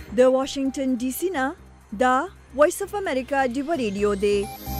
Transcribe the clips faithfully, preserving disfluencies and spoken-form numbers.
د واشنگټن ډي سي نه دا وایس اف امریکا ډیو ریډیو دی.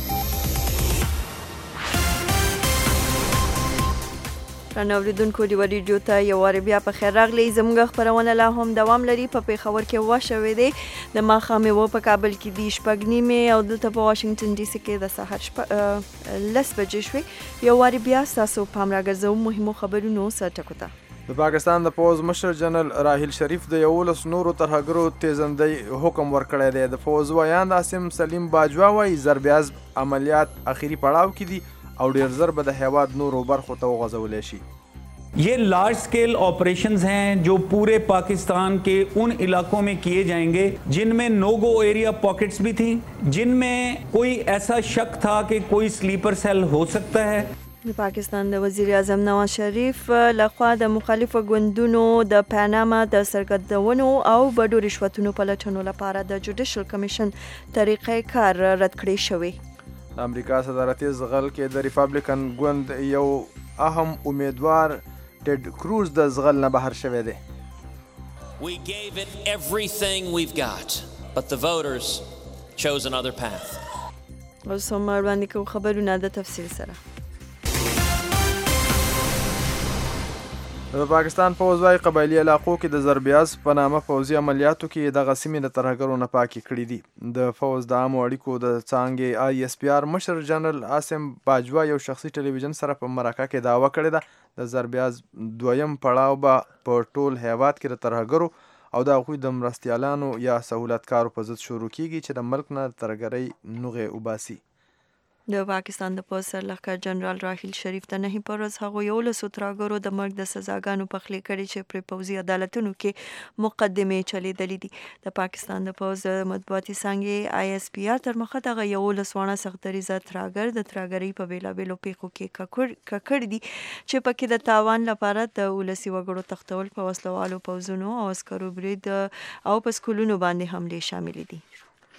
رانوریدونکو ډیو ریډیو ته یو وار بیا په خیر راغلی. زموږ خپرونه لا هم دوام لري. په پیښور کې وشوې دی د ماښامې و په کابل کې دی شپږ نیمې او دلته په واشنگټن ډي سي کې د سهار شپه لس بجې شوې. یو وار بیا ستاسو پام راګرځوم مهمو خبرونو سر ټکو ته. د پاکستان د پوځ مشر جنرال راحیل شریف د یولس نورو ترهګرو تیزندۍ حکم ورکړی دی. د پوځ ویاند عاصم سلیم باجوا وایي ضربیاز عملیات اخیری پړاو کې دي او ډیر زر به د هیواد نورو برخو ته وغځولی شي. ये large scale operations हैं जो पूरे पाकिस्तान के उन इलाकों में किए जाएंगे जिनमें नो गो एरिया पॉकेट्स भी थी, जिनमें कोई ऐसा शक था कि कोई स्लीपर सेल हो सकता है. د پاکستان د وزیر اعظم نواز شریف لخوا د مخالفو ګوندونو د پاناما د سرګردونو او بډو رشوتونو په لټونو لپاره د جوډیشل کمیشن طریقې کار رد کړی شوی. د امریکا صدارتي زغل کې د ریپابلیکن ګوند یو اهم امیدوار ټیډ کروز د زغل نه بهر شوی دی. We gave it everything we've got, but the voters chose another path. اوس هم وړاندې کوو خبرونه د تفصیل سره. د پاکستان پوځ وايي قبایلي علاقو کې د ضربیاز په نامه پوځي عملیاتو کې دغه سیمې د ترهګرو نه پاکې کړي دي. د پوځ د عامو اړیکو د څانګې آی اس پی آر مشر جنرال عاصم باجوا یو شخصي ټلویزیون سره په مرکه کې دعوه کړې ده د ضربیاز دویم پړاو به په ټول هیواد کې د ترهګرو او د هغوی د مرستیالانو یا سهولتکارو په ضد شروع کیږي چې د ملک نه د ترهګرۍ نوغې وباسي. د پاکستان د پوځ سرلښکر جنرال راحیل شریف د نهي پر ورځ هغو یولسو ترهګرو د مرګ د سزاګانو پخلی کړي چې پرې پوځي عدالتونو کې مقدمې چلیدلې دي. د پاکستان د پوځ د مطبوعاتي څانګې آی اس پی آر تر مخه دغه یولس واړه سختدریځه ترهګر د ترهګرۍ په بېلابېلو پیښو کې ککړ دي چې پکې د تاوان لپاره د ولسي وګړو تښتول په وسلوالو پوځونو او عسکرو برید او په سکولونو باندې حملې شاملې دي.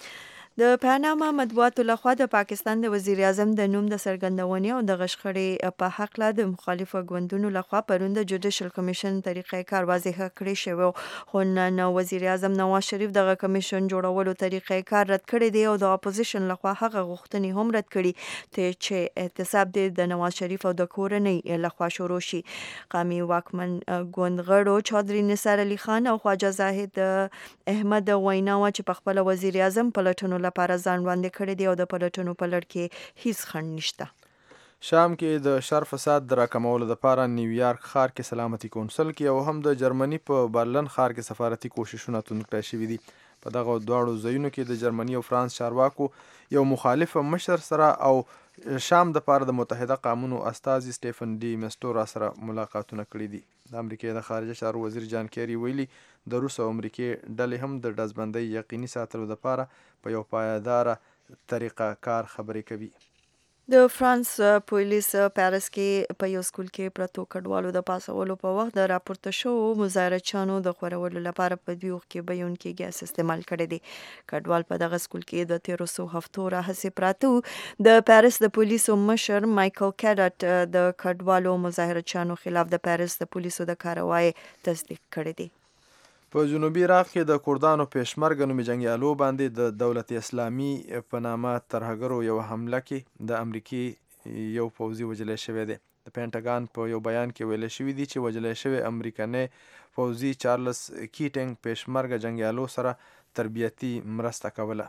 د پاناما مطبوعاتو لخوا د پاکستان د وزیر اعظم د نوم د څرګندونې او د غشخړې په هکله د مخالفو ګوندونو لخوا پرون د جوډیشل کمیشن طریقې کار واضح کړی شوی، خو نن وزیر اعظم نواز شریف دغه کمیشن جوړولو طریقې کار رد کړی دی او د اپوزیشن لخوا هغه غوښتنې هم رد کړي چې احتساب د نواز شریف او د کورنۍ لخوا شروع شي. قومي واکمن ګوند غړو چودري نثار علي خان او خواجه زاهد احمد وینا و چې په خپل وزیر اعظم په لټونو لپاره ځان وړاندې کړی دی او د پلټنو په لړ کې هیڅ خنډ نشته. شام کې د شر فساد د راکمولو لپاره نیویارک ښار کې سلامتي کونسل کې او هم د جرمني په برلن ښار کې سفارتي کوششونه توند کړای شوي دي. په دغه دواړو ځایونو کې د جرمني او فرانس چارواکو یو مخالف مشر سره او شام د پاره د متحده قومونو استازي سټیفن ډي مسټورا سره ملاقاتونه کړي دي. د امریکا د خارجه چارو وزیر جان کیری ویلي د روس او امریکای ډلې هم د ډزبندۍ یقیني ساتلو لپاره په یو پایداره طریقه کار خبرې کوي. د فرانس پولیس پاریس کې په یو سکول کې پرتو کډوالو د پاسولو په وخت د راپورته شوو مظاهرچیانو د خورولو لپاره په دوی کې بیون کې ګیس استعمال کړی دی. کډوال په دغه سکول کې د تیرو څو هفتو راهیسې پراته. د پاریس د پولیسو مشر مایکل کیډاټ د کډوالو مظاهرچیانو خلاف د پاریس د پولیسو د کاروای تصدیق کړی دی. په جنوبي عراق کې د کردانو پېشمرګه نومي جنګیالو باندې د دولت اسلامي په نامه ترهګرو یو حمله کې د امریکې یو پوځي وژلی شوی دی. د پینټاګان په یو بیان کې ویل شوي دي چې وژلی شوی امریکنی پوځي چارلس کیټینګ پېشمرګه جنګیالو سره تربیتي مرسته کوله.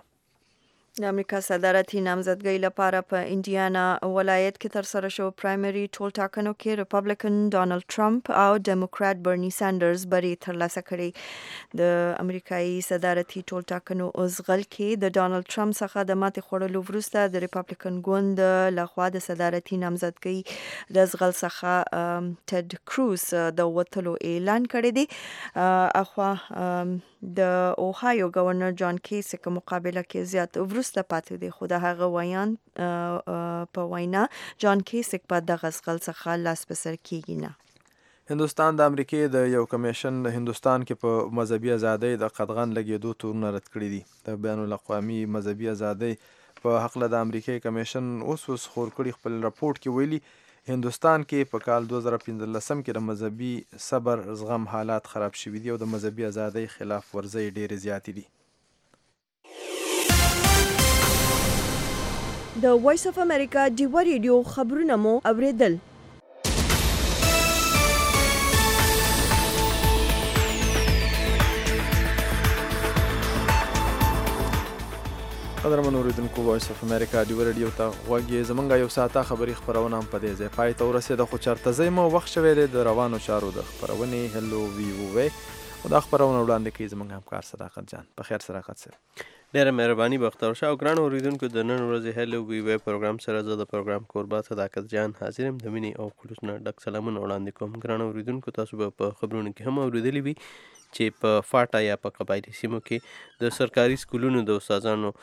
د امریکا صدارتي نامزدګۍ لپاره په انډیانا ولایت کې ترسره شو پرایمري ټولټاکنو کې ریپابلیکن ډانلډ ټرمپ او ډیموکرات برني سانډرز بری ترلاسه کړي. د امریکایي صدارتي ټولټاکنو ازغل کې د ډانلډ ټرمپ څخه د ماتې خوړلو وروسته د ریپابلیکن ګوند لخوا د صدارتي نامزدګۍ د ازغل څخه ټیډ کروز د وتلو اعلان کړی دی. اخوا د اوهایو گورنر جان کیسک مقابله کې زیات وروسته پاتې دی، خو د هغه ویان په وینا جان کیسک په دغه ازغل څخه لاس په سر کیږي نه. هندوستان د امریکې د یو کمیشن د هندوستان کې په مذهبي ازادۍ د قدغن لګېدو تورونه رد کړي دي. د بین الاقوامي مذهبي ازادۍ په حقله د امریکې کمیشن اوس اوس خور کړي خپل راپورټ کې ویلي هندوستان کې په کال دوه زره پنځلسم کې د مذهبي صبر زغم حالات خراب شوي دي او د مذهبي ازادۍ خلاف ورزۍ ډېرې زیاتې دي. د وایس اف امریکا ډیوا ریډیو خبرونه مو اوریدل. قدرمن اوریدونکو، وایس اف امریکا ډیوا ریډیو ته غوږ یې. زمونږ یو ساعته خبري خپرونه هم په دې ځای پای ته ورسېده، خو چېرته ځئ مو وخت شوی دی د روانو چارو د خپرونې هلو وی وی او دا خپرونه وړاندې کوي زموږ همکار صداقت جان. په خیر صداقت صاحب. ډېره مهرباني بختور شه. او ګرانو اوریدونکو، د نن ورځې هلو وی وی پروګرام سره زه د پروګرام کوربه صداقت جان حاضر یم. د مینې او خلوص نه ډک سلامونه وړاندې کوم. ګرانو اوریدونکو، تاسو به په خبرونو کې هم اورېدلي وي چې په فاټا یا په قبایلي سیمو کې د سرکاري سکولونو د استادانو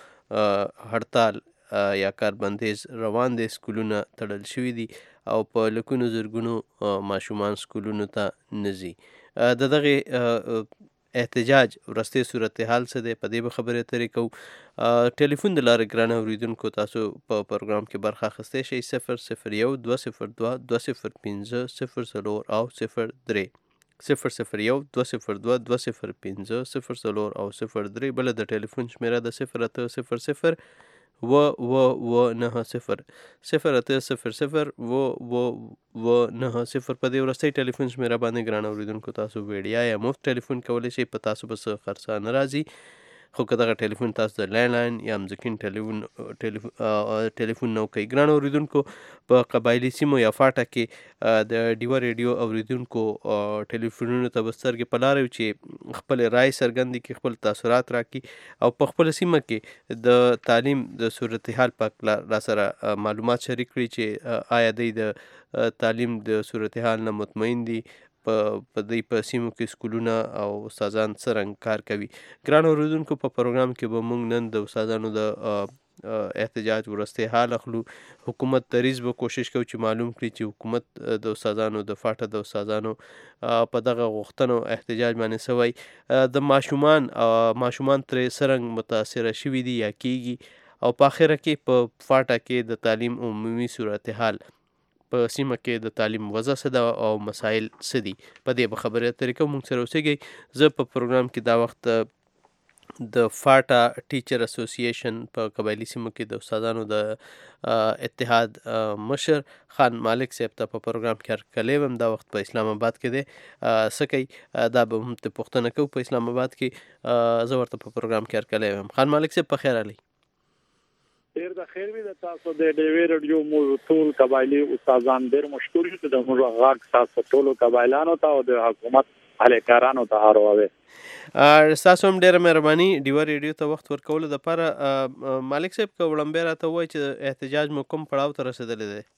هړتال یا کاربندیز روان دی. سکولونه تړل شوي دي او په لکونو زرګونو ماشومان سکولونو ته نه ځي. د دغې احتجاج ورستی صورتحال څه دی، په دې به خبرې اترې کوو. ټلیفون د لارې ګرانه اوریدونکو، تاسو په پروګرام کې برخه اخیستی شئ. صفر صفر یو دوه صفر دوه دوه صفر پنځه صفر څلور او صفر درې صفر صفر یو دوه صفر دوه دوه صفر پنځه صفر څلور او صفر درې. بله د ټلیفون شمیره د صفر اته صفر صفر و و و نه صفر صفر اته صفر صفر و و و نه صفر. په دې وروستۍ ټلیفون شمیره باندې ګرانه اوریدونکو تاسو ویډیا یا مفت ټلیفون کولی شئ. په تاسو به څه خرڅه نه راځي، خو که دغه ټلیفون تاسو د لینډلاین یا مځکین ټلیفون ټلیفون نه کوي. ګرانو اوریدونکو، په قبایلي سیمو یا فاټا کې د ډیوا ریډیو اوریدونکو ټلیفونونو ته به سترګې په لاره وي چې خپل رای څرګندې کړي، خپل تاثرات راکړي او په خپله سیمه کې د تعلیم د صورتحال په هکله را سره معلومات شریک کړي چې آیا دوی د تعلیم د صورتحال نه مطمئن دي، په دې په سیمو کې سکولونه او استادان څرنګه کار کوي. ګرانو اوریدونکو، په پروګرام کې به موږ نن د استادانو د احتجاج ورستی حال اخلو. حکومت دریځ به کوشش کوو چې معلوم کړي چې حکومت د استادانو د فاټا د استادانو په دغه غوښتنو احتجاج باندې سوی د ماشومان ماشومان ترې څرنګه متاثره شوي دي یا کیږي، او په اخره کې په فاټا کې د تعلیم عمومي صورتحال په سیمه کې د تعلیم وضع څه ده او مسایل څه دي، په دې به خبرې اترې کوو. موږ سره اوسېږئ. زه په پروګرام کې دا وخت د فاټا ټیچر اسوسییشن په قبایلي سیمو کې د استادانو د اتحاد مشر خان مالک صاحب ته په پروګرام کې هرکلی وم. دا وخت په اسلام آباد کې دی. څه کوي دا به هم ته پوښتنه کوو. په اسلام آباد کې زه ورته په پروګرام کې هرکلی وم. خان مالک صاحب په خیر علي. ډېر د خیر وي د تاسو د ډیوی ریډیو موږ ټول قبایلي استادان ډېر مشکور یو چې د موږ غاښ تاسو ټولو قبایلانو ته او د حکومت اهلکارانو ته هاروي. تاسو هم ډېره مهرباني ډیوا ریډیو ته وخت ورکولو دپاره. مالک صاحب که وړاندې راته ووایي چې احتجاج مو کوم پړاو ته رسېدلی دی؟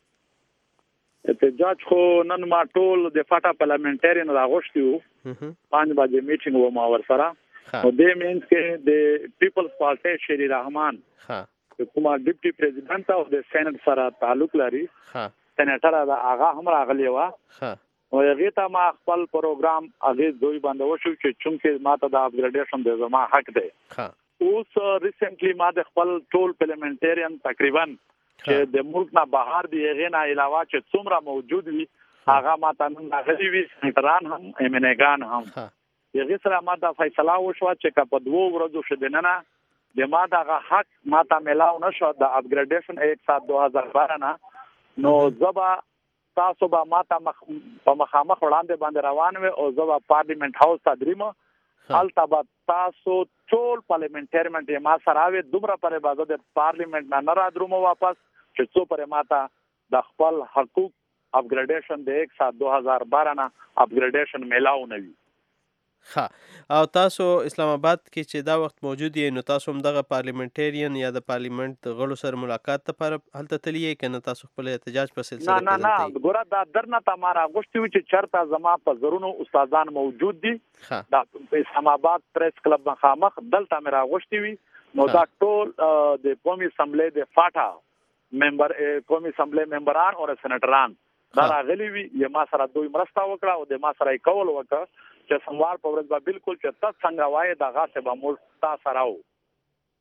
احتجاج خو نن ما ټول د فاټا پارلمنټریان راغوښتي وو، پنځه بجې میټینګ و ما ورسره. نو دې مینس کې د پیپلز پارټي شری رحمان کومه ډیپټي پریزیډنټ او د سېنات سره تعلق لري، سېناتر دا هغه هم راغلی و. نو هغه ته ما خپل پروګرام هغه دوی باندې وشو چې چونکه ما ته د اپګریډیشن د زما حق دی. اوس ریسنټلی ما د خپل ټول پارلمنټریان تقریبا چې د ملک نه بهر دی هغه نه علاوه چې څومره موجود وي هغه ما ته نن راغلي وي، سېناتران هم ایمنګان هم. هغه سره ما دا فیصله وشو چې په دوه ورځو شدننه د ما دغه حق ما ته ملاو نشو د اپګریډیشن ایک سات دو هزار بارہ نه. نو زبا تاسو به ما ته په مخامخ وړاندې باندې روان وي او زبا پارلیمنت هاوس ته دریم هلته به تاسو ټول پارلیمنټریان یې ما سره وي. دومره پرې به زه د پارلیمنت نه نه رادروم واپس چې څو پرې ما ته د خپل حقوق اپګریډیشن د ایک سات دو هزار بارہ نه اپګریډیشن ملاو نه وي. ښه، او تاسو اسلام آباد کې چې دا وخت موجود یې، نو تاسو هم دغه پارلیمنټریان یا د پارلیمنت د غړو سره ملاقات لپاره هلته تللی یې که نه تاسو خپل احتجاج په سلسله کې؟ نه نه نه، ګوره دا درنه ته ما راغوښتي وو چې چېرته زما په زرونو استادان موجود دي د اسلام آباد پریس کلب مخامخ، دلته مې راغوښتي وي. نو دا ټول د قومي اسمبلی د فاټا ممبر قومي اسمبلی ممبران او سېناتران دا راغلي وي. یې ما سره دوی مرسته وکړه او د ما سره یې کول وکړه چې سموار په ورځ به بالکل چې تاسو څنګه وایي دغه څه به موږ تاسو سره وو.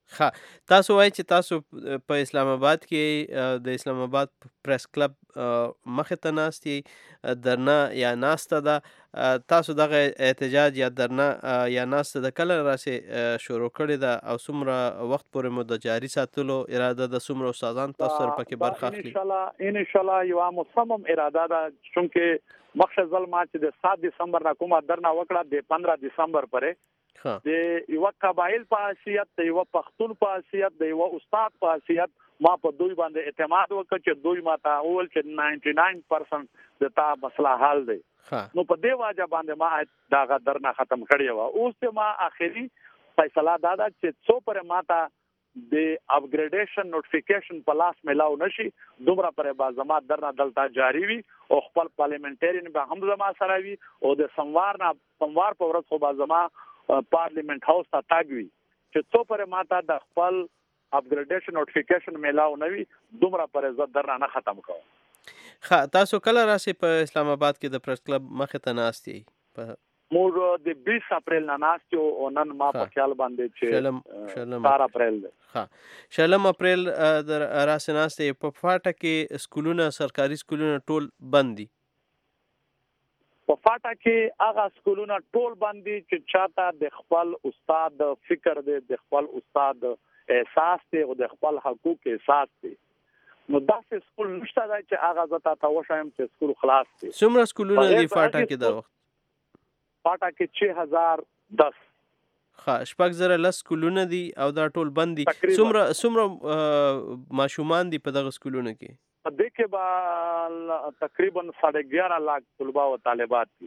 ها تاسو وایئ چې تاسو په اسلام آباد کې د اسلام آباد پریس کلب مخې ته ناست یې، درنه یا ناسته ده، تاسو دغه احتجاج یا درنه یا ناسته د کله راسې شروع کړې ده او څومره وخت پورې مو د جاري ساتلو اراده ده؟ څومره استادان تاسو سره پکې برخه اخلي؟ ان شاء الله یو مصمم اراده ده، چونکه مخکې ځل ما چې د سات دسمبر نه کومه درنه وکړه د پندرہ دسمبر پرې د یو قبایل په حیثیت، د یو پښتون په حیثیت، د یو استاد په حیثیت ما په دوی باندې اعتماد وکړ چې دوی ماته اول چې نائنٹی نائن پرسنٹ د تا مسله حل دی. نو په دې واجب باندې ما دا درنه ختم کړی و. اوس ته ما اخري فیصله دا ده چې څو پر ماته د اپګریډیشن نوټیفیکیشن په لاس ملاو نشي، دومره پر بازما درنه دلته جاری وي او خپل پارلیمنټریان به هم زما سره وي او د سموار نه سموار په ورځ خو بازما پارلیمنت هاوس ته تاګوي چې څو پر ماته د خپل اپګریډیشن نوټیفیکیشن ملاو نوي، دومره پر عزت درنه نه ختم کوم. ښه، تاسو کله راسي په اسلام آباد کې د پریس کلب مخې ته ناست یې؟ موږ د بیس اپریل نه ناست یو او نن ما په خیال باندې چې شلم چار اپریل دی. ښه، شلم اپریل د راسې ناست یې. په فاټه کې سکولونه، سرکاري سکولونه ټول بند دي؟ په فاټه کې هغه سکولونه ټول بند دي چې چاته د خپل استاد فکر دی، د خپل استاد احساس دی او د خپل حقوق احساس دی. نو داسې سکول نشته دی چې هغه زتا ته وشایم چې سکول خلاص دی. څومره سکولونه دي فاټه کې دا وخت؟ فاټه کې چھ هزار دس. ښه، شپږ زره لس سکولونه دي او دا ټول بند دي. څومره څومره ماشومان دي په دغه سکولونو کې؟ په دې کې به تقریبا ساڑھے گیارہ لاکھ طلبا او طالبات دي.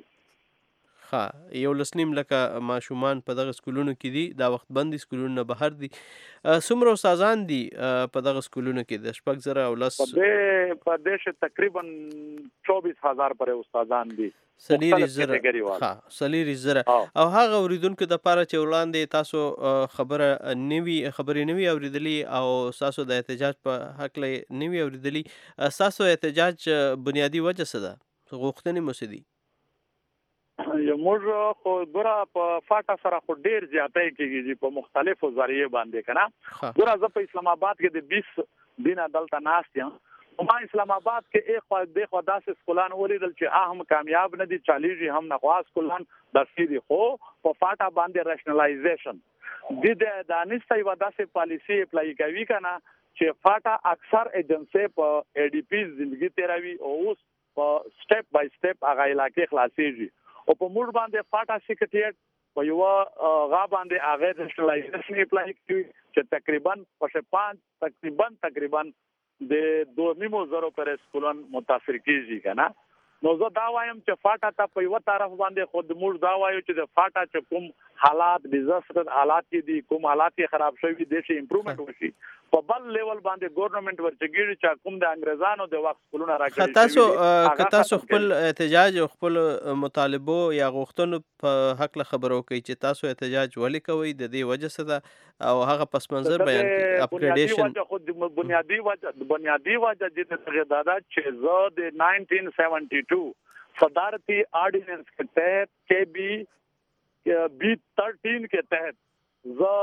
ښه، یو لس نیم لکه ماشومان په دغه سکولونو کې دي، دا وخت بند دي، سکولونه بهر دي. څومره استادان دي په دغه سکولونو کې د شپږ زره او لس؟ په دې په دې تقریبا چوبیس هزار پر استادان دي. سلیری زره. ښه، سلیری زره. او هغه اوریدونکو د پاره چې وړاندې تاسو خبره نوي خبرې نوي اوریدلي او تاسو د احتجاج په حق لې نوي اوریدلي، تاسو احتجاج بنیادی وجه څه ده؟ غوښتنې مو څه دي؟ موږ خو ګوره په فاټه سره خو ډیر زیاتې کېږي په مختلفو ذریعے باندې کنه. ګوره زه په اسلام آباد کې د بیس دینه دلته ناست یم. ما اسلام آباد کې ایک خو د خو داسې سکولان ولیدل چې هم کامیاب نه دي، چالیږي هم نه خواص سکولان داسې دي. خو په فاټه باندې راشنلایزیشن د د دانستای و داسې پالیسی اپلای کوي کنه چې فاټه اکثر ایجنسی په ای ډی پی زندگی تیروي او اوس په سټپ بای سټپ هغه علاقې خلاصيږي او په موږ باندې فاټا سیکریټریټ په یو غا باندې هغه راشنلایزیشن اپلای کوي چې تقریبا په پانچ تقریبا تقریبا د دوه نیمو زرو پر سکولان متاثر کیږي کنه. نو زه دا وایم چې فاټا ته په یو طرف باندې خود موږ دا وایو چې د فاټا چې کوم حالات ډیزاستر حالات دي، کوم حالات خراب شوی دي چې امپروومنت وشي. په بل لیول باندې ګورنمنت ورچګیږي چې کوم د انګريزانو د وخت سکولونه راکړي. تاسو که تاسو خپل احتجاج او خپل مطالبه یا غوښتنو په حق له خبرو کوي چې تاسو احتجاج ولې کوي، د دې وجه څه ده او هغه پس منظر بیان کړي؟ اپګریډیشن خود بنیادی وجه بنیادی وجه د دغه دادا چې زه د نائنٹین سیونٹی ټو صدارتی آرډیننس کے تحت کے بی بی تھرٹین کے تحت زه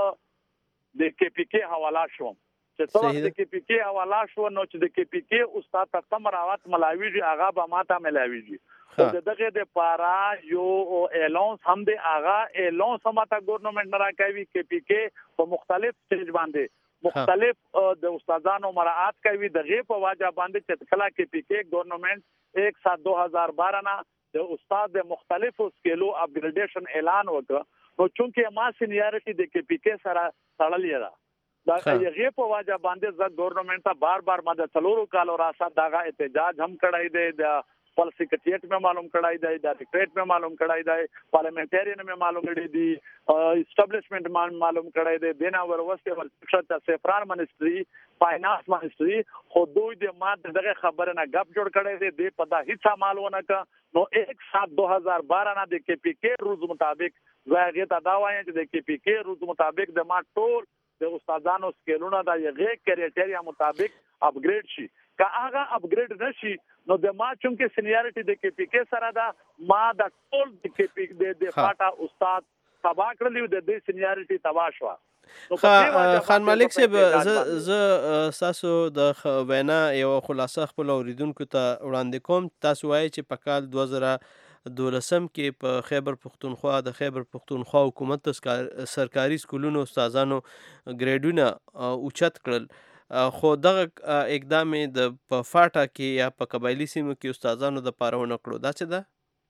د کے پی کے حواله شوم چې څو د کے پی کے حواله شو. نو چې د کے پی کے استاد ته تم راوات ملاویږي هغه به ماته ملاویږي او دغه د پارا یو اعلان هم د هغه اعلان سماته ګورنمنت نه راکوي. کے پی کے په مختلف سټیج باندې مختلف د استادانو مراعات کوي. دغه په واجب باندې چې کله کې پی کې ګورنمنت ایک سات دو هزار بارہ نا د استاد د مختلفو سکیلو اپګریډیشن اعلان وکړ. نو چونکه ما سینیارټي د کې پی کې سره تړلې ده، دا هغه په واجب باندې ز ګورنمنت ته بار بار ماده څلورو کالو راسه داغه احتجاج هم کړای دی. د خپل سیکریټریټ میں معلوم کړای دی، د ډایریکټریټ میں معلوم کړای دی، پارلیمنټریان میں معلوم کړی دی، اسټابلیشمنت معلوم کړای دی، دینا وروسته ور شته سفران منسټری، فاینانس منسټری. خو دوی د ماده دغه خبره نه غپ جوړ کړی دی، د پتا هیڅ معلومه کا. نو ایک سات دو هزار بارہ نه د کې پی کې روز مطابق زاغه تا دا وایي چې د کې پی کې روز مطابق د ما ټول د استادانو سکیلونه د یغه کرایټریا مطابق اپګریډ شي. که هغه اپګریډ نشي نو د ما چونکه سینیارټي د کې پی کې سره دا ما د ټول د کې پی د د فاټا استاد تبا کړلیو د دې سینیارټي تبا شو. خان مالک صاحب زه تاسو د وینا یو خلاصه خپل اوریدونکو ته وړاندې کوم. تاسو وایي چې په کال دوه زره دولسم کې په خیبر پښتونخوا د خیبر پښتونخوا حکومت د سرکاري سکولونو استادانو ګریډونه اوچت کړل، خو دغه اقدام د په فاټا کې یا په قبایلي سیمو کې استادانو د پاره ونه کړو. دا څه ده؟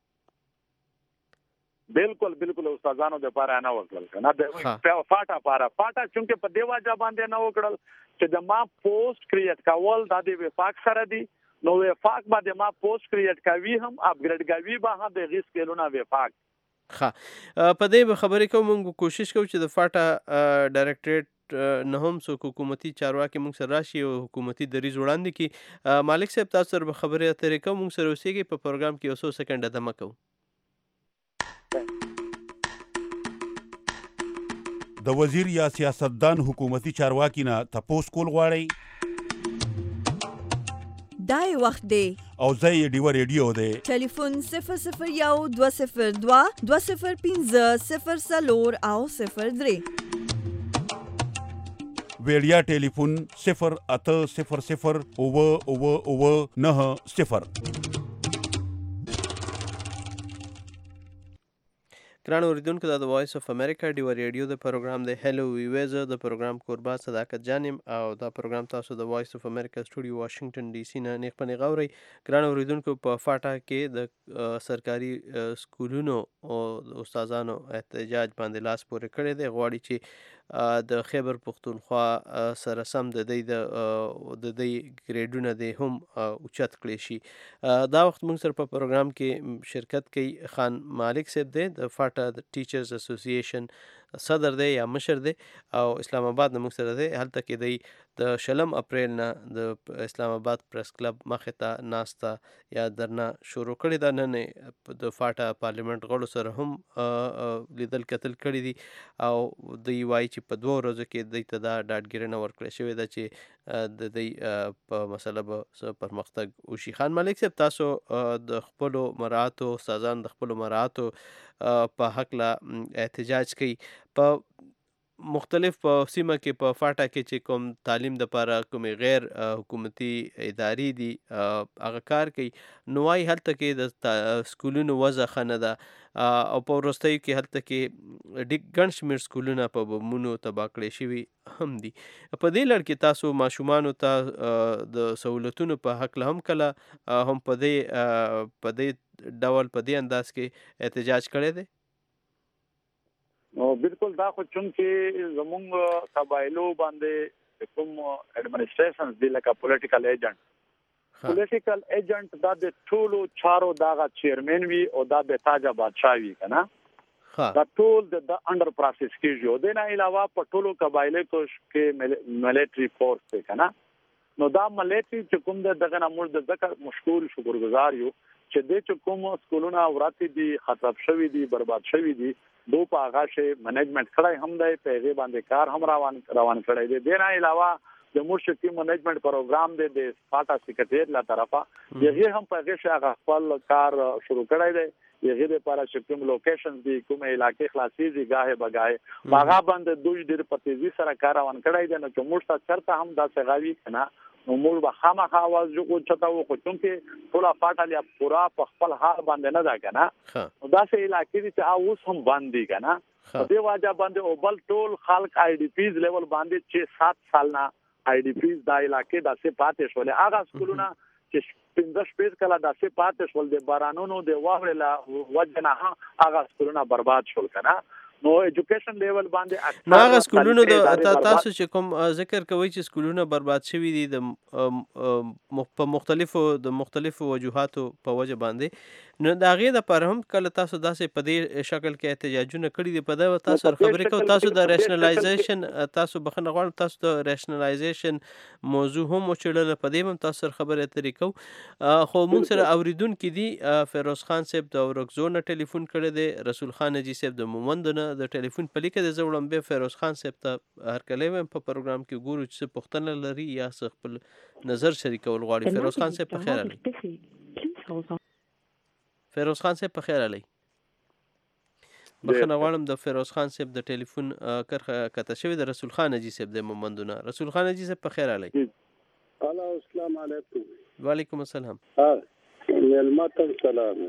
بالکل بالکل استادانو د پاره نه وکړل کنه د فاټا پاره فاټا چونکه په دیوا ځا باندې نه وکړل چې د ما پوسټ کریټ کول د دې وفاق سره دی. نو وفاق باندې ما پوسټ کریټ کوي هم اپګریډ کوي به هم د غیس کېلونه وفاق. ها په دې خبرې کوم موږ کوشش کوو چې د فاټا ډایریکټریټ نه هم څوک حکومتي چارواکي موږ سره راشي او حکومتي دریځ وړاندې کړي. مالک صاحب تاسو سره خبرې اترې کوم موږ سره اوسېږي په پروګرام کې یو څو سکنډه دمه کوو. د وزیر یا سیاستدان حکومتي چارواکي نه تپوس کول غواړئ؟ دای وخت دی او زه یې ډیوه ریډیو دی. ټلیفون صفر صفر یو دوه صفر دوه دوه صفر پنځه صفر څلور او صفر درې. ویډیا ټلیفون صفر اته صفر صفر اوه اوه اوه نه صفر. ګران اوریدونکو دا د وایس اف امریکا ډیوه ریډیو د پروګرام د هلو ویویزه د پروګرام کوربا صداقت جانم او دا پروګرام تاسو د وایس اف امریکا سټوډیو واشنگټن ډي سي نه نیغ پنې غوري. ګران اوریدونکو په فاټا کې د سرکاري سکولونو او استادانو احتجاج باندې لاس پورې کړی دی. غواړي چې د خیبر پښتونخوا سره سم د دې د دې ګریډونه د هم اوچت کړی شي. دا وخت موږ سره په پروګرام کې شرکت کوي خان مالک صاحب دی د فاټا د ټیچرز اسوسییشن صدر دی یا مشر دی او اسلام آباد نه موږ سره دی. هلته کې دی د شلم اپریل نه د اسلام آباد پریس کلب مخې ته ناسته یا درنه شروع کړې ده. نن د فاټا پارلیمنت غړو سره هم لیدل کتل کړي دي او دوی وایي چې په دوه ورځو کې دوی ته دا ډاډګیرنه ورکړې شوې ده چې د دوی په مسله به څه پرمختګ وشي. خان مالک صاحب تاسو د خپلو مراعاتو استادان د خپلو مراعاتو په هکله احتجاج کوي. په مختلف په سیمه کې په فاټا کې چې کوم تعلیم د پاره کومې غیر حکومتي ادارې دي هغه کار کوي، نو وايي هلته کې د سکولونو وضع ښه نه ده او په وروستیو کې هلته کې ډېر ګڼ شمېر سکولونه په بمونو تباه کړای شوي هم دي. په دې لړ کې تاسو ماشومانو ته د سهولتونو په هکله هم کله هم په دې په دې ډول په دې انداز کې احتجاج کړی دی؟ نو بالکل دا خو چونکې زمونږ قبایلو باندې کوم اډمنسټریشنز دی لکه پولیټیکل ایجنټ پولیټیکل ایجنټ دا د ټولو چارو دغه چیرمن وي او دا د تاجه بادشاه وي کنه دا ټول د انډر پروسس کیږي. او د نه علاوه په ټولو قبایلو کې ملټری فورس دی کنه. نو دا ملټری چې کوم دغه نمور د ذکر مشکور شکرګزار یو چې د چې کوم سکولونه وراتې دي خطر شوي دي برباد شوي دي دو په هغه شی منیجمنت کړای هم دی په هغه باندې کار هم روان روان کړی دی. د نه علاوه د مرشدي منیجمنت پروګرام دی د فاټا سیکریټریټ لا طرفه یغه هم په هغه شی هغه خپل کار شروع کړی دی. یغه د لپاره چې کوم لوکیشن دی کوم علاقې خلاصي دي غاه بغاه هغه باندې دوی ډېر په تیزی سره کار روان کړی دی. نو چې موږ چرته هم دا څنګه کنه نو موږ به خامخا आवाज جو چتا و خو چونکه ټول فاټا لیا پورا په خپل حال باندې نه دا کنه نو دا سه علاقې دي چې اوس هم باندې کنه په دې واجب باندې او بل ټول خلک آی ډی پیز لیول باندې چې سات سال نه آی ډی پیز دا علاقې د سه پاتې شولې هغه سکولونه چې پنځه شپږ کله د سه پاتې شول د بارانونو د واورې لا وجنه هغه سکولونه برباد شول کنه. نو ایجوکیشن لیول باندې نو هغه سکولونو د تاسو چې کوم ذکر کوي چې سکولونه برباد شوي دي د په مختلفو د مختلفو وجوهاتو په وجه باندې، نو د هغې دپاره هم کله تاسو داسې په دې شکل کې احتجاجونه کړي دي. په دغه تاسو سره خبرې کوو تاسو د ریشنلایزیشن تاسو بخښنه غواړم تاسو د ریشنلایزیشن موضوع هم وچېړله په دې هم تاسو سره خبرې اترې کوو. خو موږ سره اوریدونکي دي فیروز خان صاحب د اورکزو نه ټلیفون کړی دی، رسول خان حاجي صاحب د مومندو نه د ټلیفون په لیکه د زه وړاندې فیروز خان صاحب ته هرکلی وایم په پروګرام کې ګورو چې څه پوښتنه لري یا څه خپل نظر شریکول غواړي. فیروز خان صاحب په خیر راغلی. فیروز خان صاحب په خیر راغلی. بخنه غواړم د فیروز خان صاحب د ټلیفون کرخه کته شوی د رسول خان اجي صاحب د مومندونه. رسول خان اجي صاحب په خیر علي. هلا السلام علیکم. وعلیکم السلام. ها ملمتن سلام.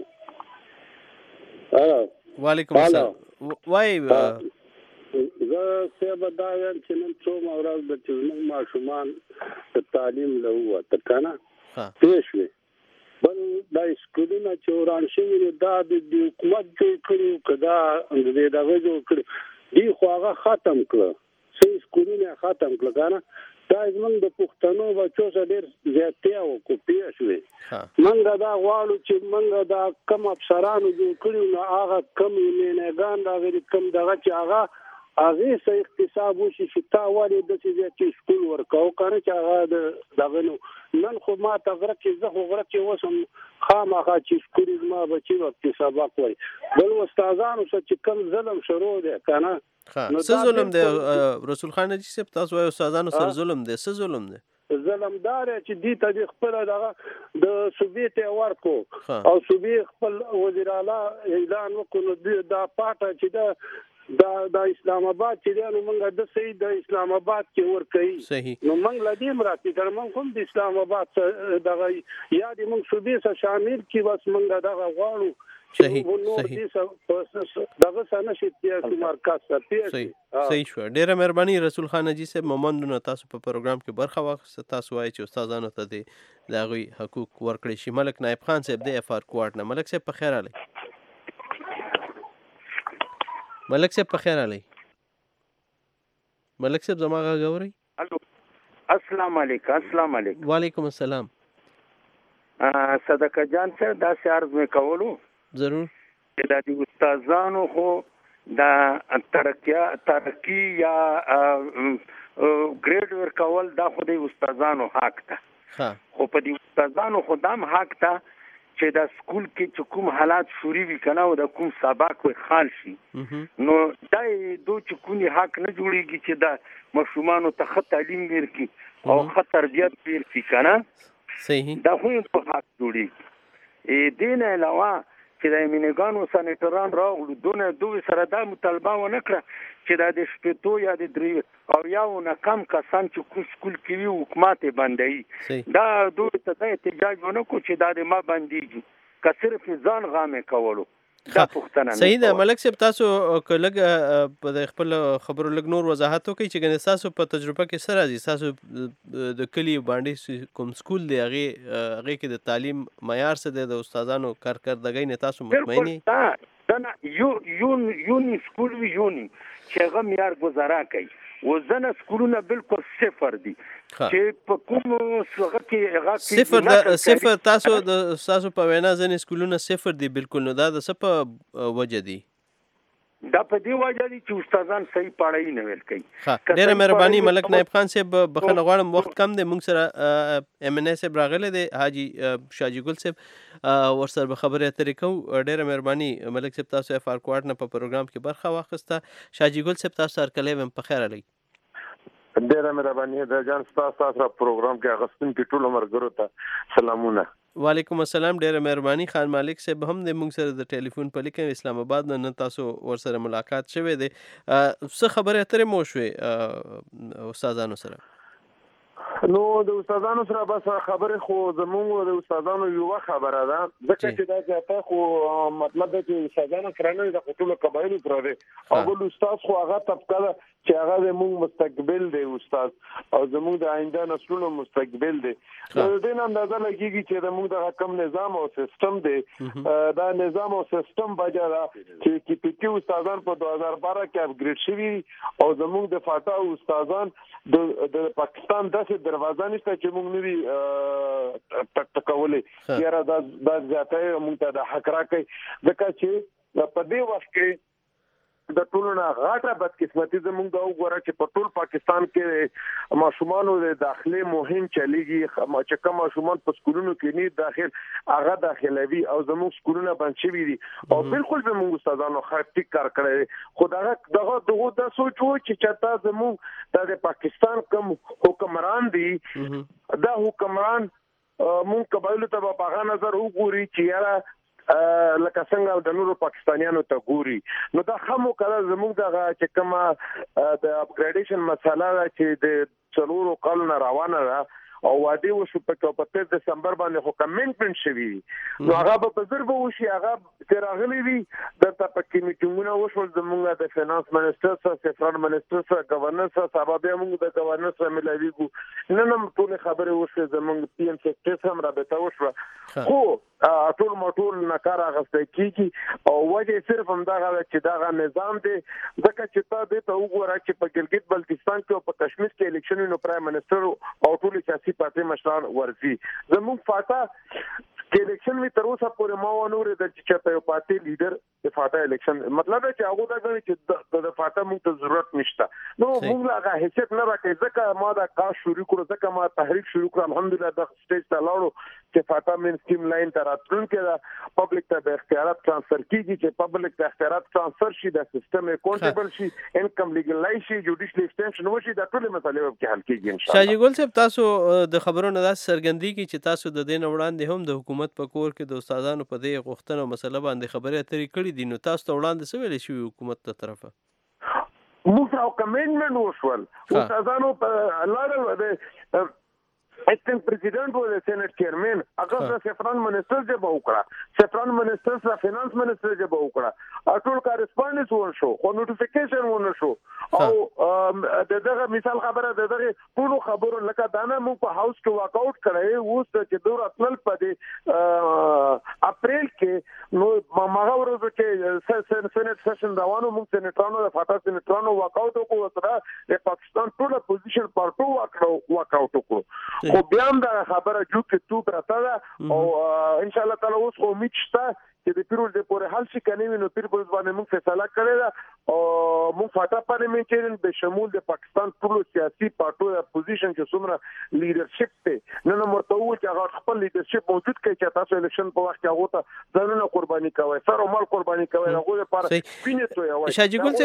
ها وعلیکم السلام. وای زه سبا دا یم چې نن څو مورز د چې ماشومان د تعلیم له وته کنه ها پېښوي بل د سکولونو چې وران شوی دا د حکومت جوړ کړو کدا د دغه جوړ کړو دی خو هغه ختم کړ سې سکولونه ختم کړ کنه دا زمونږ د پښتنو بچو سره ډېر زیاتې او کو پېښوي منګه دا غواړو چې منګه دا کم افسرانو جوړ کړو نو هغه کم مینهګان دا غوړي کم دغه چې هغه هغه سه اقتصاب وشي چې تا والي د چې سکول ورکاو کنه چې هغه دغه نو نن خو ما تغره کې زه خو غره کې وسم خامخا چې سکول ما بچي وخت سبق وای بل استادانو چې کم ظلم شروع دي کنه نو څه ظلم دی رسول خان جی صاحب تاسو وايي استادانو سره ظلم دی څه ظلم دی ظلمدار چې دی ته خپل دغه د صوبې ته ورکو او صوبې خپل وزیر اعلی اعلان وکړ دا پاټه چې دا دا د اسلام آباد چې نو موږ د سید د اسلام آباد کې ور کوي نو موږ لدی مراتي تر موږ کوم د اسلام آباد دغه یا د موږ صوبې سره شامل کی بس موږ دغه غواړو صحیح صحیح دغه سره شتیا کی مرکز ته صحیح صحیح شو. ډیره مهرباني رسول خان جی صاحب مومندونه تاسو په پروګرام کې برخه واخیسته. تاسو وایي چې استادانو ته د هغوی حقوق ورکړي شي. ملک نایب خان صاحب د اف آر کوارټ نه. ملک صاحب په خیر علي. ملک صاحب په خیر علي. ملک صاحب زما غږ اورئ؟ الو السلام علیکم. السلام علیکم. وعلیکم السلام. صدقه جان صاحب دا عرض مې کولو ضرور چې د استادانو خو د ترقی ترقی یا ګریډ ورکول دا خو د استادانو حق ده خو په دې استادانو خو دام حق ده چې د سکول کې چې کوم حالات شوري وي کنه او د کوم سبق وي خال شي نو دا دو چې کومي حق نه جوړيږي چې د مشرومانو ته ښه تعلیم ورکړي او ښه تربیت ورکړي کنه صحیح دا خو په حق جوړيږي ا دین علاوه چې د امینګانو سانیټران راغلو دونه دوی سره دا مطالبه ونه کړه چې د شپېتو یا د درې او یاو نه کم کسان چې کوم سکول کې وي حکومت باندې دا دوی ته د احتجاج ونه کو چې دا د ما باندې که صرف ځان غامه کولو دا پښتنه صحیح ده. ملک صاحب تاسو کلګ په خپل خبرو لګ نور وضاحت وکړئ چې ګنې تاسو په تجربه کې سره دي تاسو د کلی باندې کوم سکول دی هغه هغه کې د تعلیم معیار څه دی د استادانو کارکردګۍ نه تاسو مطمئن یې دا نه یو یون یونی سکول وی یونی چې هغه معیار گزارا کوي وزنه سکولونه بالکل صفر دي چې په کوم څنګه کې هغه صفر د صفر تاسو د تاسو په وینا ځنې سکولونه صفر دي بالکل نو دا د څه په وجه دي دا په دې وجه دي چې استادان صحیح پړای نه ویل کوي. ډېر مهرباني ملک نایب خان صاحب بخنه غواړم وخت کم دی موږ سره ام ان اس راغله دی حاجی شاجی ګل صاحب ورسره به خبرې اترې کوو. ډېر مهرباني ملک صاحب تاسو اف آر کوارټ نه په پروګرام کې برخه واخیسته. شاجی ګل صاحب تاسو سره کله هم په خیر علي. ډېر مهرباني د جان تاسو سره پروګرام کې اغستون کې ټول مرګرو ته سلامونه. وعلیکم السلام. ډېر مهرباني خان مالک صاحب هم د موږ سره د ټلیفون په لیکه اسلام آباد نه تاسو ورسره ملاقات شوه دی. څه خبره اترې مو شوې استادانو سره؟ نو د استادانو سره بس خبره خو زموږ د استادانو یو خبره ده ځکه چې دا ځاته خو مطلب دی چې استادانو کرانه د ټولو قبایلو سره دی او بل استاد خو هغه طبقه چې هغه زموږ مستقبل دی استاد او زموږ د آینده نسلونو مستقبل دی. نو د دې اندازه لګیږي چې زموږ د حکم نظام او سیستم دی دا نظام او سیستم بجا چې کی پی ټي استادان په دوه هزار بارہ کې اپګریډ شوي او زموږ د فاټا استادان د پاکستان داسې دروازه نشته چې موږ نوی ټک ټکولې یاره دا د ځاتې موږ ته د حق راکړي ځکه چې په دې وخت کې د ټولو نه غاټه بدقسمتي زموږ د وګوره چې په ټول پاکستان کې ماشومانو د داخلي مهم چلیږي چې کوم ماشومان په سکولونو کې نه داخل هغه داخلوي او زموږ سکولونه بند شوي دي او بالکل به موږ استادانو خاطی کار کړی خو دغه دغه دغه د سوچ و چې چاته زموږ د پاکستان کوم حکمران دي دا حکمران مونږ قبایلو ته په هغه نظر وګوري چې یاره لکه څنګه د نورو پاکستانیانو ته ګوري. نو دا خمو کله زموږ دغه چې کومه د اپګریډیشن مسله چې د څلورو کلونو روانه ده او واده وشو په په دسمبر باندې خو کمنټمنټ شوی نو هغه په ضرب وشي هغه تراغلی وی د تپکی میټینګونه وشول زموږ د فینانس منسٹر سره سفران منسٹر سره گورنر سره سبب موږ د گورنر سره ملایوي نن هم ټول خبره وشو زموږ پی ام سیکټر سره رابطه وشو خو ټول موټول نکار غسته کیږي او وجه صرف هم دا چې دا نظام دی ځکه چې تا د ته وګوره چې په ګلګت بلتستان کې او په کشمیر کې الیکشن نو پرایم منسٹر او ټول سیاسي پارټي مشران ورزي زموږ فاټا کې الیکشن می تر اوسه پورې ما ونور د چې یو پارټي لیډر د فاټا الیکشن مطلب چې هغه دا کوي چې د فاټا موږ ته ضرورت نشته نو موږ لا هیڅ نه راکې ځکه ما دا کار شروع کړو ځکه ما تحریک شروع کړ الحمدلله د سټیج ته لاړو چې فاټا مین سکیم لاین تر راتلون کې دا پبلک ته د اختیارات ترانسفر کیږي چې پبلک ته اختیارات ترانسفر شي د سیستم اکاونټیبل شي انکم لیګلای شي جوډیشل ایکسټنشن وشي دا ټول مسلې په حل کیږي ان شاء الله. شاجي ګل صاحب تاسو د خبرونو داس سرګندۍ کی چې تاسو د دین وړاندې هم د حکومت په کور کې د استادانو په دې غوښتنو مسله باندې خبرې اترې کړې دي نو تاسو ته وړاندې څه ویل شي حکومت ته طرفه موږ او کمنټمنټ وشول استادانو په لاره د اکټینګ پریزیډنټ و د سېنات چیرمن هغه د سفران منسٹر جب وکړه سفران منسٹر سره فینانس منسٹر جب وکړه ټول کارسپانډنس ورشو خو نوټیفیکیشن ورنشو او دغه مثال خبره دغه ټول خبرو لکه دانه مو په هاوس کې واک اوټ کړی وو چې دور خپل په اپریل کې نو ماغه ورځ کې سېنات سیشن روانو مو سېناتانو د فاټا سېناتانو واک اوټ وکړو سره د پاکستان ټول اپوزیشن پارټو واک اوټ وکړو خو بیا هم دا خبره جو کې تو پرتا ده او ان شاء الله تعالی اوس امید شته چې د پیرول د پورې حل شي کني نو پیر په ځوانه موږ فیصله کړی دا او موږ فاټا پارلیمنټرین به شمول د پاکستان ټول سیاسي پارټو د اپوزیشن چې څومره لیډرشپ ته نن مرته و چې هغه خپل لیډرشپ موجود کوي چې تاسو الیکشن په وخت کې هغه ته ځانونه قرباني کوي سره مال قرباني کوي هغه لپاره وینې ته یو شاجي ګل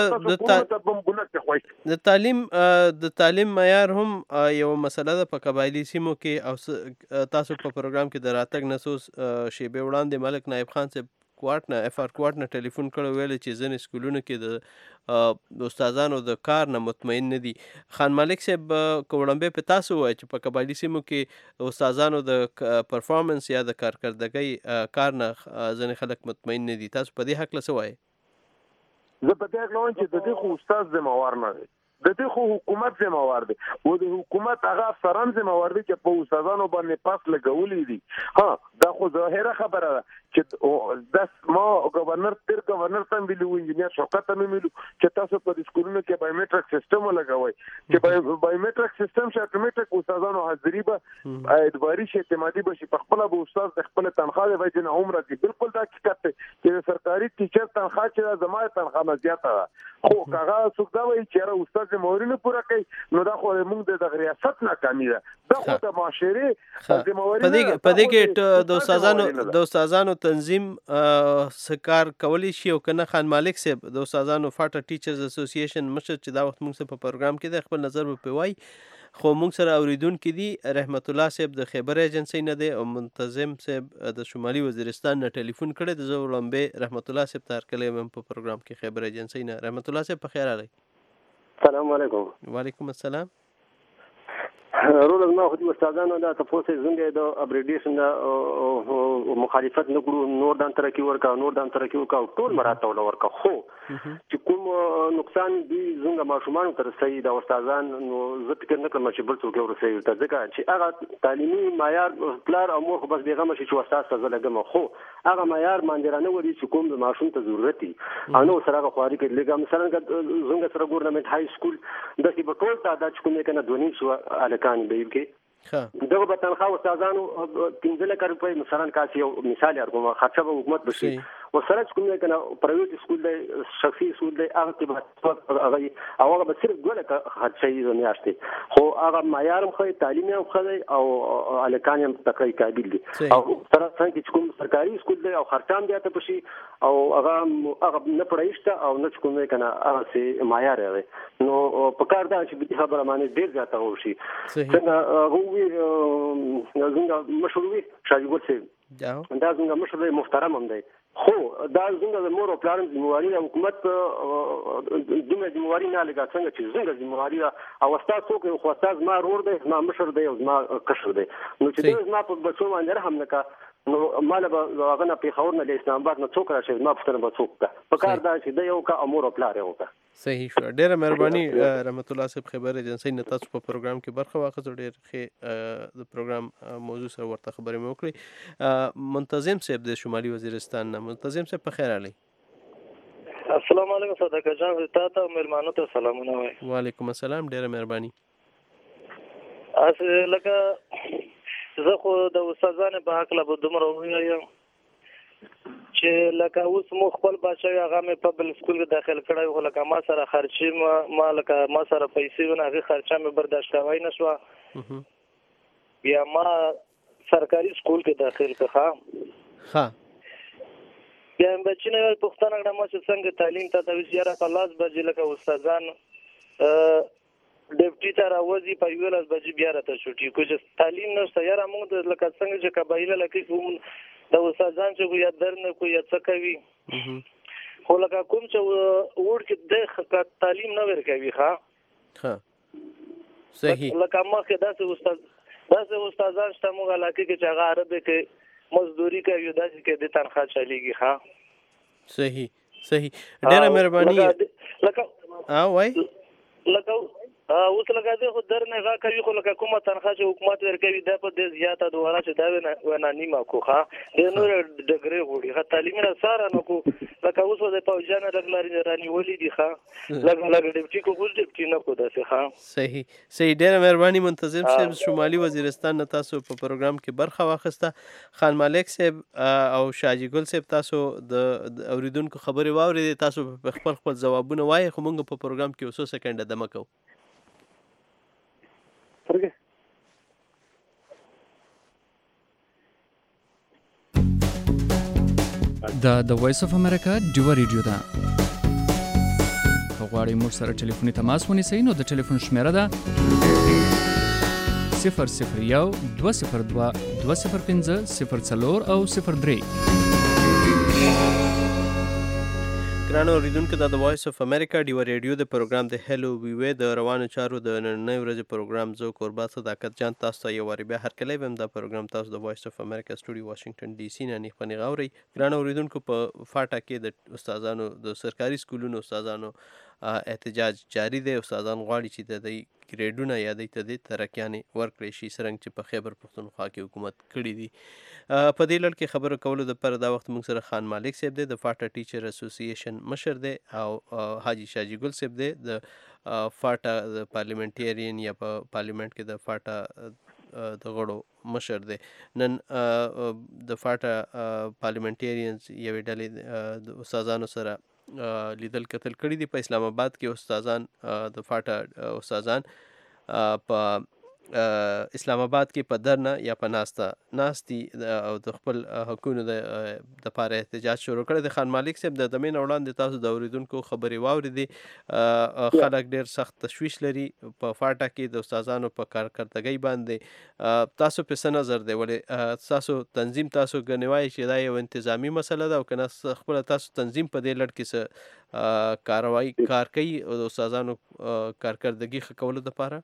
صاحب د تعلیم د تعلیم معیار هم یو مسله ده په قبایلی سیمو کې او تاسو په پروګرام کې د راتګ نسوس شیبه وړاندې ملک نائب خان صاحب کوارټ نه اف ار کوارټ نه ټلیفون کړو ویل چې ځینې سکولونو کې د استادانو د کار نه مطمئن نه دي. خان ملک صاحب کوړمبه په تاسو وایي چې په قبایلی سیمو کې استادانو د پرفارمنس یا د کارکردګۍ کار نه ځینې خلک مطمئن نه دي تاسو په دې حق له څه وایي؟ زه په دې اړه چې د دې خو استاد ذمہوار نه دی د دې خو حکومت ذمہوار دی او د حکومت هغه افسران ذمہوار دي چې په استادانو باندې پاس لګولې دي. ها دا خو ظاهره خبره ده چې د ما گورنر تیر گورنر ته ویلو انجینیر شوکت ته ویلو چې تاسو په سکولونو کې بایومټریک سیستم ولګوي چې بایومټریک سیستم چې اتوماتیک استادانو حاضری به ادواري شي اعتمادي بشي په خپل به استاد خپل تنخواه دی وایي نه عمره دي بالکل دا حقیقت دی چې سرکاري ټیچر تنخواه چې زموږ تنخواه زیاته ده خو هغه څوک دا وایي چې استاد مورینه پورا کوي نو دا خو موږ د ریاست ناکامي ده دا خو د معاشري د مورینه په دې کې د استادانو د استادانو تنظیم سکار کولی شي او کنه خان مالک صاحب د استادانو فاټا ټیچرز اسوسییشن مشر چې دا وخت موږ په پروګرام کې د خپل نظر په وای خو موږ سره اوریدونکو دي رحمت الله صاحب د خیبر ایجنسی نه دی او منتظم صاحب د شمالي وزیرستان نه ټلیفون کړی د زولمبه رحمت الله صاحب تر کله هم په پروګرام کې خیبر ایجنسی نه رحمت الله صاحب په خیر راغلی. السلام علیکم. وعلیکم السلام. رول ما خو د استادانو دا تاسو څنګه د اپګریډیشن او مخالفت نه کړو نور دان ترقی ورکا نور دان ترقی ورکا ټول مراته ورکا خو چې کوم نقصان دی څنګه ماشومان تر صحیح د استادان نو زه فکر نه کوم چې بل څوک ورسوي ته ځکه چې هغه تعلیمي معیار پلار او مور خو بس بیغمه شي چې استاد ته زلګم خو هغه معیار ماندرانه وري چې کوم د ماشوم ته ضرورت دي انو سره خواري کې لګم مثلا څنګه سره ګورنمنت های سکول د کې په ټول تعداد چې کومه کنه دونی شو الکان به کې دغه به تنخواه استادانو پنځه لک روپۍ مثلا کاسي یو مثال ارګوم خرچه به حکومت بشي او سره کوم کنه پرایویټ سکول دی شخصي سکول دی هغه کې هغه هغه به صرف ګوله خرچه یې میاشتې خو هغه معیار خو تعلیم هم خو او الکان هم تکای قابل دي او سره څنګه کوم سرکاري سکول دی او خرچه هم دیاته بشي او هغه هغه نه پړایشته او نه کوم کنه هغه سي معیار دی نو په کار دا چې به خبره باندې ډیر زیاته ورشي څنګه هغه څنګه مشروعي شاجي ګل صاحب دا زموږ مشر دی محترم هم دی خو دا زموږ د مور او پلار ذمہواري د حکومت دومره ذمہواري نه لګا څنګه چې زموږ ذمہواري او استاد څوک خو استاد ما رور دی ما مشر دی او ما کشر دی نو چې دا ما په بچو باندې رحم نکا نو مال به هغه نه پیښور نه اسلام آباد نه څوک راشي ما پښتنه به څوک کا په کار دا چې د یو کا امور او پلار یو کا صحیح شو ډیره مهرباني رحمت الله صاحب خبر ایجنسی نه تاسو په پروګرام کې برخه واخیسته ډیر ښه د پروګرام موضوع سره ورته خبرې مو وکړې منتظم صاحب د شمالي وزیرستان نه منتظم صاحب په خیر علي السلام علیکم صدقه جان تا ته مهربانو ته سلامونه وای وعلیکم السلام ډیره مهرباني اس لکه زه خو د استادانو په حق لا به دومره وایم چې لکه اوس مو خپل بچی هغه مې په بل سکول کې داخل کړی خو لکه ما سره خرچې ما ما لکه ما سره پیسې ونه هغې خرچه مې برداشت کوی نه شوه بیا ما سرکاري سکول کې داخل کړه ښه بیا مې بچي نه ویل پوښتنه کړه ما چې څنګه تعلیم ته ته ویل یاره په لاس بجې لکه استادان ډیپټي ته راوځي په یولس بجې بیا راته چوټي کو چې تعلیم نشته یاره موږ د لکه څنګه چې قبایله لکه د استادان چې یا در نه کو یا څه کوي خو لکه کوم چې وړ کې د تعلیم نه ورکوي ښه ښه صحیح لکه مخکې داسې استاد داسې استادان شته موږ علاقې کې چې هغه عربي کې مزدوري کوي داسې کې د تنخواه چلیږي ښه صحیح صحیح ډېره مهرباني لکه ها وای لکه اوس لکه دی خو در نه غا کوي خو لکه کومه تنخواه چې حکومت ورکوي دا په دې زیاته دواره چې دا ونه نیمه کو ښه د نور ډګرې غوړي ښه تعلیم نه ساره نه کو لکه اوس د پوجانه لګلاري رانیولې دي ښه لګ لګ ډیپټي کو خو ډیپټي نه کو داسې ښه صحیح صحیح ډېره مهرباني منتظم صاحب شمالي وزیرستان نه تاسو په پروګرام کې برخه واخیسته خان مالک صاحب او شاجي ګل صاحب تاسو د اوریدونکو خبرې واورېدې تاسو په خپل خپل ځوابونه وایي خو موږ په پروګرام کې اوسو سکنډه دمه کوو دا د وایس اف امریکا ډیو ریډیو ده که غواړئ موږ سره ټلیفوني تماس ونیسئ نو د ټلیفون شمیره ده صفر صفر یو دوه صفر دوه دوه صفر پنځه صفر څلور او صفر درې ګرانو اوریدونکو دا د وایس اف امریکا ډیو ریډیو د پروګرام د هلو ویوې د روانو چارو د نننۍ ورځې پروګرام زه کوربا صداقت جان تاسو ته یو وارې بیا هرکلی ویم دا پروګرام تاسو د وایس اف امریکا سټوډیو واشنگټن ډي سي نه نیخپنې غاورئ ګرانو اوریدونکو په فاټا کې د استادانو د سرکاري سکولونو استادانو احتجاج جاری دی استادان غواړي چې د دوی ګریډونه یا دوی ته د ترقیانې ورکړی شي څرنګه چې په خیبر پښتونخوا کې حکومت کړي دي په دې لړ کې خبرو کولو دپاره دا وخت موږ سره خان مالک صاحب دی د فاټا ټیچر اسوسییشن مشر دی او حاجي شاجي ګل صاحب دی د فاټا د پارلیمنټیرین یا په پارلیمنټ کې د فاټا د غړو مشر دی نن د فاټا پارلیمنټیرینز یوې ډلې د استادانو سره لیدل کتل کړي دي په اسلام آباد کې استادان د فاټا استادان په اسلام آباد کې په درنه یا په ناسته ناستي او د خپل حقونو د لپاره احتجاج شروع کړی د خان مالک صاحب د دمین وړاندې تاسو د اوریدونکو خبرې واورېدې خلک ډېر سخت تشویش لري په فاټا کې د استادانو په کارکردګۍ باندې تاسو په څه نظر دی ولې تاسو تنظیم تاسو ګڼې وایي چې دا یو انتظامي مسله ده او که نه خپله تاسو تنظیم په دې لړ کې څه کاروایي کار کوي او د استادانو کارکردګي ښه کولو دپاره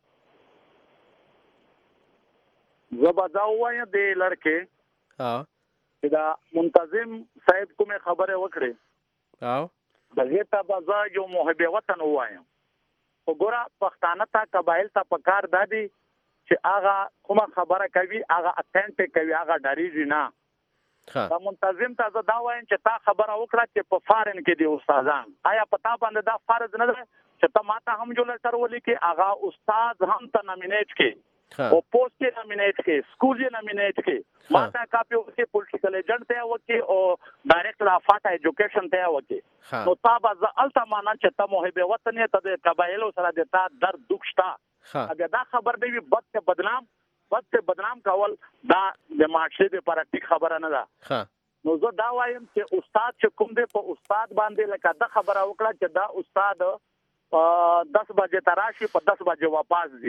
زه به دا ووایم دې لړ کې چې دا منتظم صاحب کومې خبرې وکړې دغې ته به زه یو محب وطن ووایم خو ګوره پښتانه ته قبایل ته پکار دا دي چې هغه کومه خبره کوي هغه اتنټیک کوي هغه ډاریږي نه دا منتظم ته زه دا وایم چې تا خبره وکړه چې په فارن کې دي استادان آیا په تا باندې دا فرض نه ده چې ته ما ته هم جو لټر ولیکې هغه استاد هم ته نامینیټ کې او پوسټ کې نامینیټ کې سکول یې نامینیټ کې ما ته کاپي وکړي پولیټیکل ایجنټ ته وکړي او ډایرکټ لا فاټا ایجوکیشن ته وکړي نو تا به زه الته مانا چې ته محب وطن یې ته د قبایلو سره د تا درد دکھ شته اگر دا خبر دی بد ته بدنام بد ته بدنام کول دا د معاشرې لپاره ټیک خبره نه ده نو زه دا وایم چې استاد چې کوم دی په استاد باندې لکه دا خبره وکړه چې دا استاد دس بجې ته راشي په دس بجې واپس ځي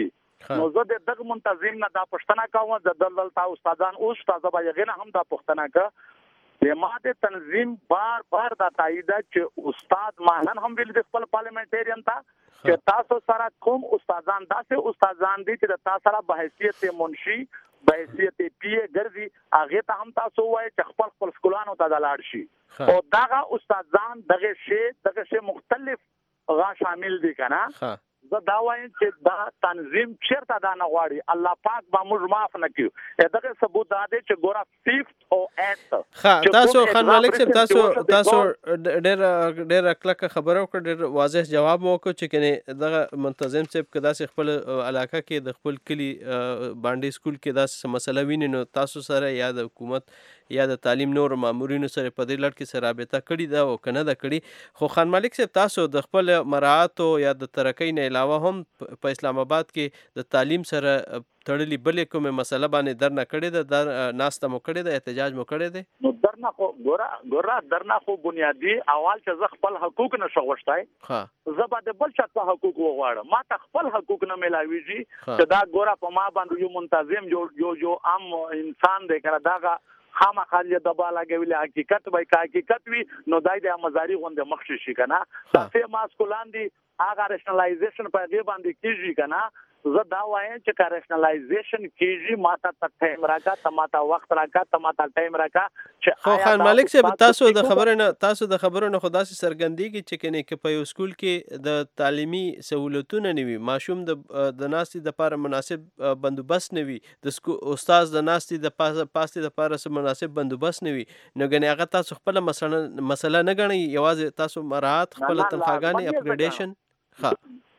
نو زه د دغه منتظم نه دا پښتنه کوم د دلته استادان او استاد به یغنه هم دا پښتنه ک د ماده تنظیم بار بار دا تایید چې استاد مانن هم ویل د خپل پارلیمنټریان ته چې تاسو سره کوم استادان داسې استادان دي چې تاسو سره به حیثیت منشي به حیثیت پی ګرځي هغه ته هم تاسو وایي چې خپل خپل سکولانو ته لاړ شي او دغه استادان دغه شی دغه شی مختلف غا شامل دي کنه زه دا وایم چې دا تنظیم چیرته دا نه غواړي الله پاک به موږ معاف نه کړي دغه ثبوت دا دی چې ګوره فیفت او ایټ ها تاسو خان مالک صاحب تاسو تاسو ډېر ډېر کلکه خبره وکړه ډېر واضح جواب وکړو چې کنه دغه منتظم صاحب کدا سي خپل علاقه کې د خپل کلی باندې سکول کې دا مسله ویني نو تاسو سره یا د حکومت یا د تعلیم نور مامورینو سره په دې لړ کې سره رابطه کړې ده او کنه ده کړې خو خان مالک صاحب تاسو د خپل مراعات او یا د ترقۍ نه علاوه هم په اسلام آباد کې د تعلیم سره تړلې بلې کومه مسله باندې درنه کړې ده در ناسته مو کړې ده احتجاج مو کړی دی نو درنه خو ګوره ګوره درنه خو بنیادی اول چې زه خپل حقوق نشو غوښتای ها زه به د بل چا ته حقوق وغواړم ما ته خپل حقوق نه ملاويږي چې دا ګوره په ما باندې یو منتظم جو جو جو عام انسان دی کنه داغه خامہ خالی د بالا غویل حقیقت وای کا حقیقت وی نو دای د مزاری غوند مخ شي کنه تاسو ماسکولان دي اګه رېشنلایزیشن په دې باندې کیږي کنه زه دا وایم چې کا رېشنلایزیشن کیږي ماته ټایم راکا تماته وخت راکا تماته ټایم راکا چې خو خان مالک صاحب تاسو د خبرو نه تاسو د خبرو نه خدا سي سرګندېږي چې کني کې په یو سکول کې د تعلیمي سہولتونه نیوي ماشوم د د ناستي د لپاره مناسب بندوبست نیوي د استاد د ناستي د پاستي د لپاره مناسب بندوبست نیوي نو غني هغه تاسو خپل مسله مسله نه غني یوازې تاسو مراعات خپل تنخواګانې اپګریډیشن ها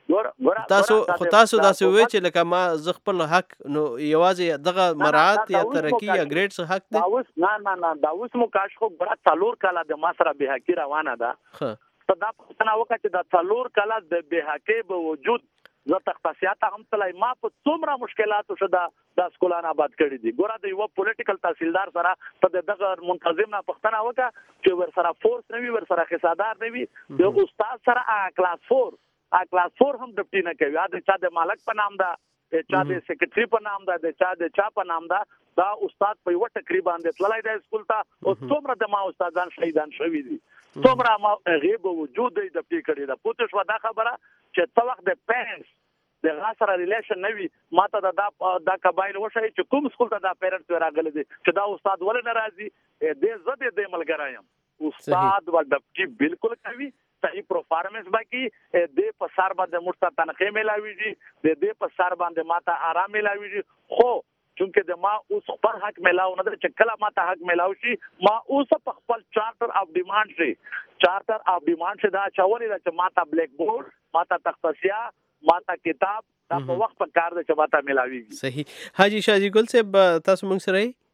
تاسو خو تاسو داسې وی چې لکه ما ز خپل حق نو یوازې دغه مراعات یا ترقی یا ګریډز حق دی اوس نه نه نه دا اوس مو کاش خو بڑا څلور کاله د ما سره به حقی روانه ده ته دا پښتنه وکړه چې دا څلور کاله د به حقی به وجود زه تختصیات هم تلای ما په څومره مشکلاتو شو دا سکولان آباد کړی دي ګوره د یو پولیټیکل تحصیلدار سره ته دغه منتظم نه پښتنه وکړه چې ور سره فورس نه وي ور سره حسابدار نه وي د استاد سره کلاس فور ا کلاس فور هم ډپټی نه کوي دا چا د مالک په نام دا چا د سیکریټری په نام دا چا د چا په نام دا دا استاد په یو تقریبا د تلای د سکول ته او څومره د ما استادان شهیدان شوي دي څومره ما غیب وجود د ډپټی کړي دا پوتې شو دا خبره چې څو وخت د پیرنټس د غاسره ریلیشن نوي ماته دا دا قبایل وشي چې کوم سکول ته دا پیرنټس راغلي دي چې دا استاد ول ناراضي د زده د ملګرایم استاد و ډپټی بالکل کوي صحیح پرفارمنس باقي د په سر باندې مرسته تنخې ملاويږي د دې په سر باندې ماته آرام ملاويږي خو چونکه د ما اوس خپل حق ملاو نه چې کله ماته حق ملاو شي ما اوس په خپل چارټر اف ډیماند شي چارټر اف ډیماند شي دا چولې چې ماته بلیک بورډ ماته تختسیا ماته کتاب دا په وخت په کار د چماته ملاويږي صحیح حاجی شاجی ګل صاحب تاسو موږ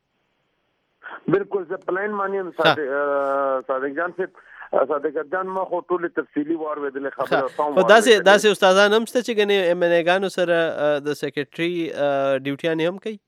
سره بالکل ز پلان مانیم صادق جان صاحب صادق جان ما خو ټول تفصیلی وار ودل خبره تاسو خو داسې داسې استادان هم ست چې غني ام ان ګانو سره د سیکریټري ډیوټیان هم کوي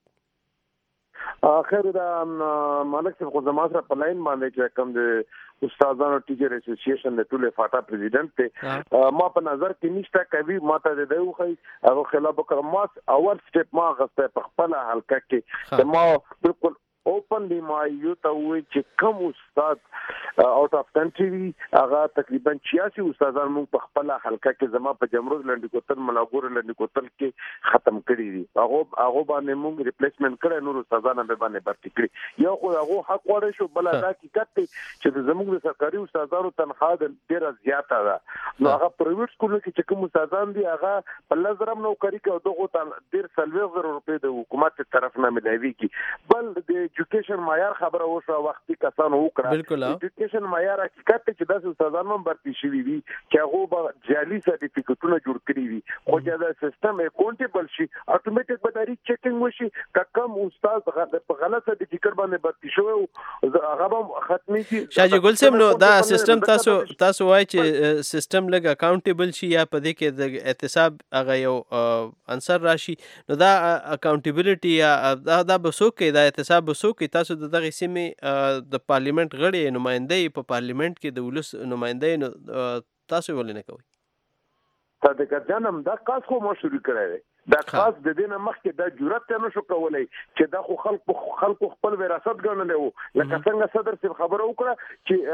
اخر دا مالک صاحب خو زما سره په لاین باندې چې کوم د استادانو ټیچر اسوسییشن د ټوله فاټا پریزیډنټ ته ما په نظر کې نشته کوي ماته د دوه خي هغه خلاف کړم ما اول سټپ ما غسته په خپل حلقه کې ما بالکل اوپنلی ما یو ته وی چې کوم استاد اوټ اف کنټری هغه تقریبا چھیاسی استادان موږ په خپل حلقه کې زما په جمروز لنډی کوتل ملاګور لنډی کوتل کې ختم کړی دي هغه هغه باندې موږ ریپلیسمنت کړی نور استادان به باندې برتی کړی یو خو هغه حق وړي شو بل دا حقیقت چې زموږ د سرکاري استادانو تنخواه ډیره زیاته ده نو هغه پرایویټ سکول کې چې کوم استادان دي هغه په لزرم نوکری کوي دغه ډیر سلوي زره روپۍ د حکومت طرف نه ملایوي کی بل د ایجوکیشن معیار خبره وشو وختي کسان وکړه ایجوکیشن معیار حقیقت چې داسې استادانو برتی شوی وي چې هغه به جعلي سرټیفیکټونه جوړ کړی وي خو چې دا سیستم اکاونټیبل شي اتوماتیک به داري چیکینګ وشي کم استاد په غلط سرټیفیکټ باندې برتی شوی هغه به ختمي شي شاجي ګل سم نو دا سیستم تاسو تاسو وایي چې سیستم لګ اکاونټیبل شي یا په دې کې د احتساب هغه یو انصر راشي نو دا اکاونټیبلټي یا دا د بسوک کې دا احتساب بسوک کې تاسو د دغه سیمې د پارلیمنت غړي نمائندې په پارلیمنت کې د ولس نمائندې نو تاسو ولې نه کوي صادق جانم دا کاس خو مو شروع کړی دا خاص د دې نه مخکې دا جرأت نه شو کولای چې دا خو خلکو خلکو خپل وراثت ګڼلی وو لکه څنګه صدر صاحب خبره وکړه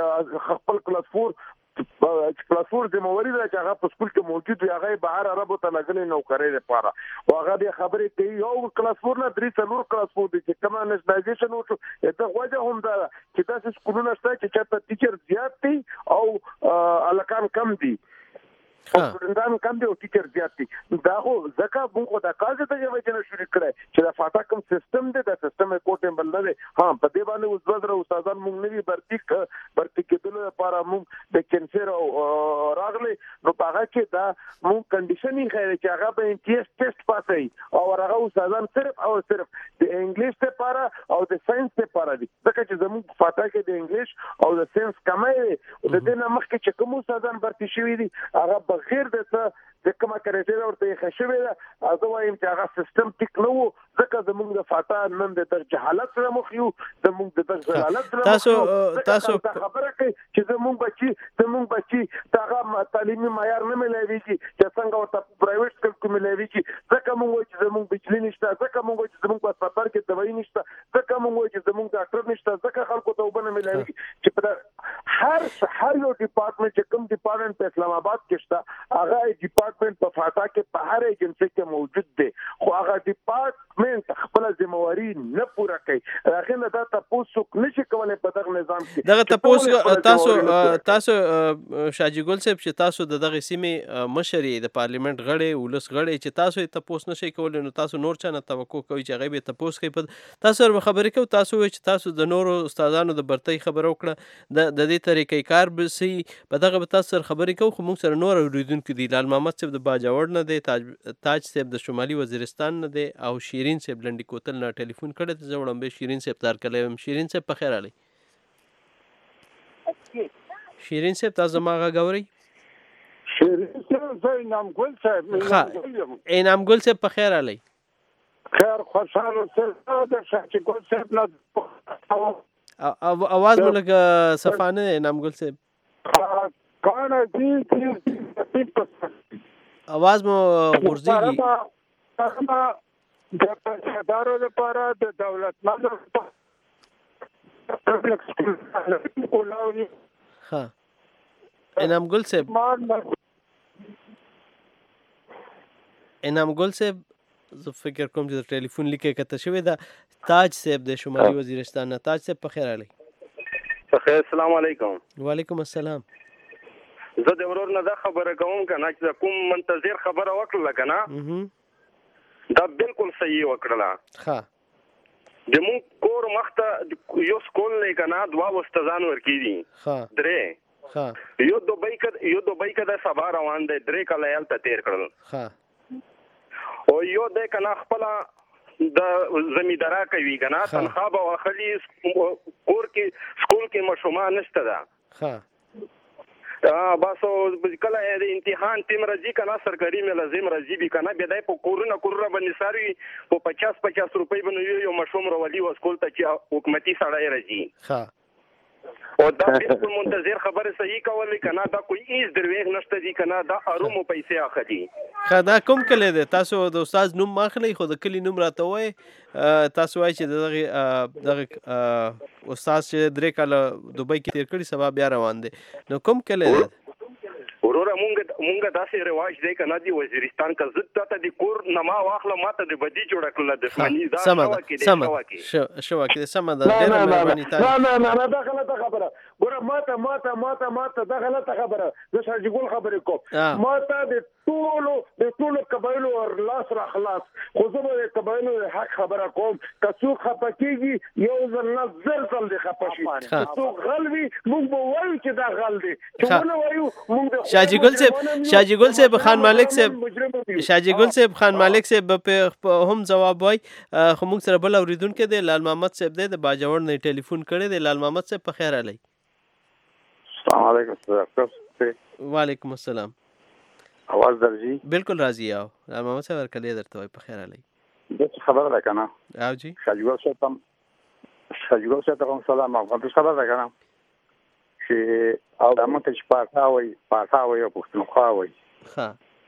چې خپل کلاس فور کلاس فور ذمہواری ده چې هغه په سکول کې موجود وي هغه بهر عربو ته لګلې نوکرۍ لپاره او هغه د خبرې کوي یو کلاس فور نه درې څلور کلاس فور دي چې کومه نشنایزیشن وشو دا وجه هم ده چې تاسو سکولونه شته چې چاته ټیچر زیات دي او الکان کم دي سټوډنټان کم دي او ټیچر زیات دي دا خو ځکه موږ دا کار ته یو ځای شروع کړی چې دا فاټا کوم سیستم دی دا سیستم کوټیبل نه دی ها په دې باندې اوس بدر استادان موږ نه وی برتي برتي کېدل لپاره موږ د کینسر او راغلي نو هغه کې دا موږ کنډیشنینګ خیر چې هغه په امتیاز ټیسټ پاسي او هغه استادان صرف او صرف د انګلیش لپاره او د ساينس لپاره دي ځکه چې زموږ فاټا کې د انګلیش او د ساينس کمای دی د دې نه مخکې چې کوم استادان برتي شوی دي هغه غیر د څه د کومه کرېټه ورته خښوي ده زه وایم چې هغه سیستم ټیک نه وو ځکه زموږ د فاټا نن د جهالت سره مخ یو زموږ د جهالت سره تاسو تاسو خبره کوي چې زموږ بچي زموږ بچي هغه تعلیمي معیار نه ملایويږي چې څنګه ورته پرایویټ سکول کې ملایويږي ځکه موږ چې زموږ بجلی نشته ځکه موږ چې زموږ په سفر کې دوايي نشته ځکه موږ چې زموږ ډاکټر نشته ځکه خلکو ته وبنه ملایويږي چې په هر هر یو ډپارټمنټ چې کوم ډپارټمنټ په اسلام آباد کې شته هغه ډپارټمنټ په فاټا کې په هر ایجنسي کې موجود دی خو هغه ډپارټمنټ خپل ذمہواری نه پوره کوي هغه نه دا تاسو نشي کولای په دغه نظام کې دغه تاسو تاسو تاسو شاجي ګل صاحب چې تاسو دغه سیمه مشري د پارلیمنت غړي ولس غړي چې تاسو ته پوس نشي کولای نو تاسو نور چا نه توقع کوي چې هغه به تاسو کوي تاسو سره خبرې کوي تاسو چې تاسو د نورو استادانو د برتۍ خبرو کړه د د دې طریقې کار به سي په دغه به تاسو سره خبرې کوي خو موږ سره نور اوریدونکو دي لال محمد صاحب د باجوړ نه دی تاج تاج صاحب د شمالي وزیرستان نه دی او شیرین صاحب لنډی کوتل نه ټلیفون کړی ته زوړم به شیرین صاحب تار کړم شیرین صاحب په خیر علي شیرین صاحب تاسو ما غاوري شیرین صاحب زه انعام ګل صاحب انعام ګل صاحب په خیر علي خیر خوشاله سره د شاجي ګل صاحب نه اواز مو لګ صفانه انعام ګل صاحب کانه دي چې اواز مو ورځي د پیسادارو لپاره د دولتمندو ها انعام ګل صاحب انعام ګل صاحب زه فکر کوم چې ټلیفون لیکه کته شوی دا تاج صاحب د شمالي وزیرستان نه تاج صاحب په خیر علي په خیر السلام علیکم وعلیکم السلام زه د ورور نه دا خبره کوم کنه چې کوم منتظر خبره وکړه کنه دا بالکل صحیح وکړه ها د مون کور مخته یو سکول نه کنه دوا واستادان ورکی دي ها درې ها یو دوبۍ کې یو دوبۍ کې د سبا روان دي درې کله یال ته تیر کړل ها او یو د کنه خپل د زمیدارا کوي کنه تنخواه به واخلي کور کې سکول کې مشومان نشته ده ها باسو کله د امتحان تیم راځي کنه سرکاري ملازم راځي به کنه به دای په کورونه کورونه باندې ساري په پچاس پچاس روپۍ باندې یو مشوم راولي او سکول ته چې حکومتي سړی راځي ها او دا بالکل منتظر خبره صحیح کولې کنه دا کوئی هیڅ درویغ نشته دي کنه دا ارومو پیسې اخلي خدا کوم کله ده تاسو د استاد نوم ماخلی خو د کلی نوم راته وای تاسو وای چې دغه دغه استاد چې درې کاله دوبۍ کې تیر کړی سبا بیا روان دي نو کوم کله ده ورور مونږ مونږ داسې رواج دی کنه دی وزیرستان کا زت ته د کور نما واخله ماته د بدی جوړ کړل د فنی دا شو کې شو کې شو کې سم ده ډېر مهرباني تاسو نه نه نه دا غلطه خبره ګوره ماته ماته ماته ماته دا غلطه خبره زه شاجي ګل خبرې کوم ماته د ټولو د ټولو قبایلو ور لاس را خلاص خو زه به قبایلو حق خبره کوم تاسو خپکیږي یو ځل نه زر ځل د خپشي تاسو غلوي مونږ به وایو چې دا غل دي چې ونه وایو مونږ شاجي ګل صاحب شاجي ګل صاحب خان مالک صاحب شاجي ګل صاحب خان مالک صاحب په هم جواب وای خو موږ سره بل اوریدونکو دی لال محمد صاحب دی د باجوړ نه ټلیفون کړی دی لال محمد صاحب په خیر علي السلام علیکم وعلیکم السلام आवाज درځي بالکل راځي او لال محمد صاحب ورکړی درته وای په خیر علي د خبر ده کنه او جی شاجي ګل صاحب شاجي ګل صاحب کوم سلام او په خبر ده کنه چې او د مونږ چې پاتاوي پاتاوي او پښتونخوا وي ها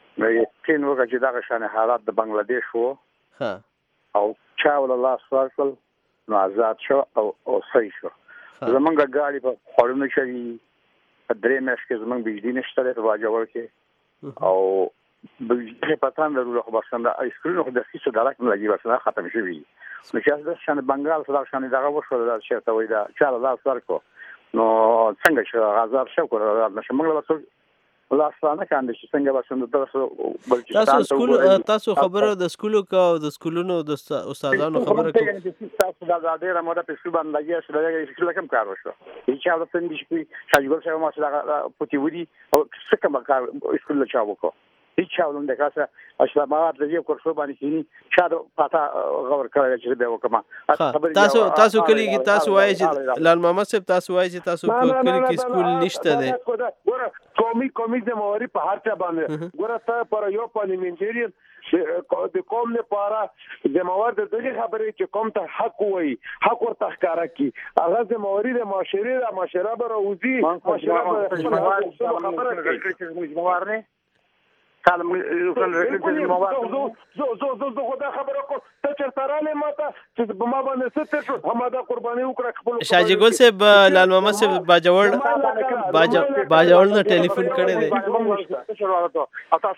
نو یقین وکړه چې دغه شان حالات د بنگلاديش وو ها او چا ول الله سوال نو آزاد شو او او صحیح شو زمونږ ګاډي په خورونو شي درې مېش کې زمونږ بجلی نشته په واجور کې او بجلی پاتان ضرورت خو بسنده اسکرین خو د سیسو دراک نه لګي بسنده ختم شي وي نو چې دا شان بنگال سره شان دغه وشو دا شرط وای دا چا الله سوال کو نو څنګه شو آزاد شو کړو نشه موږ له الله ستانه کاندي چې څنګه بسنده تاسو بلچستان تاسو سکول تاسو خبره د سکولو کا او د سکولونو د استادانو خبره کوي تاسو دا ډیره موده په سبا باندې چې دا چې کوم کار وشو چې هغه څنګه چې شاګرد څنګه ما چې دا پوتې ودی او څه کوم کار سکول له چا وکړو هیڅ چاولم د کاسه اشلامات د یو کورسو باندې کینی شاده پاتا غور کړی چې به وکما تاسو تاسو کلی کې تاسو وایي چې لال محمد صاحب تاسو وایي چې تاسو په کلی کې سکول نشته دی ګوره قومي قومي د موري په هر چا باندې ګوره ته پر یو پارلیمنټریان د قوم لپاره د موارد دغه خبرې چې قوم ته حق وایي حق ورته ښکارا کی هغه د موري د معاشري د معاشره بروزي معاشره خبره کوي چې موږ نه کالم یو کال رکړې چې مواد زو زو زو زو خدا خبره کو ته چرته رااله ماته چې په ما باندې ستر شو همدا قرباني وکړه خپل شاجي ګل صاحب لال محمد صاحب باجوړ باجوړ نه ټلیفون کړی دی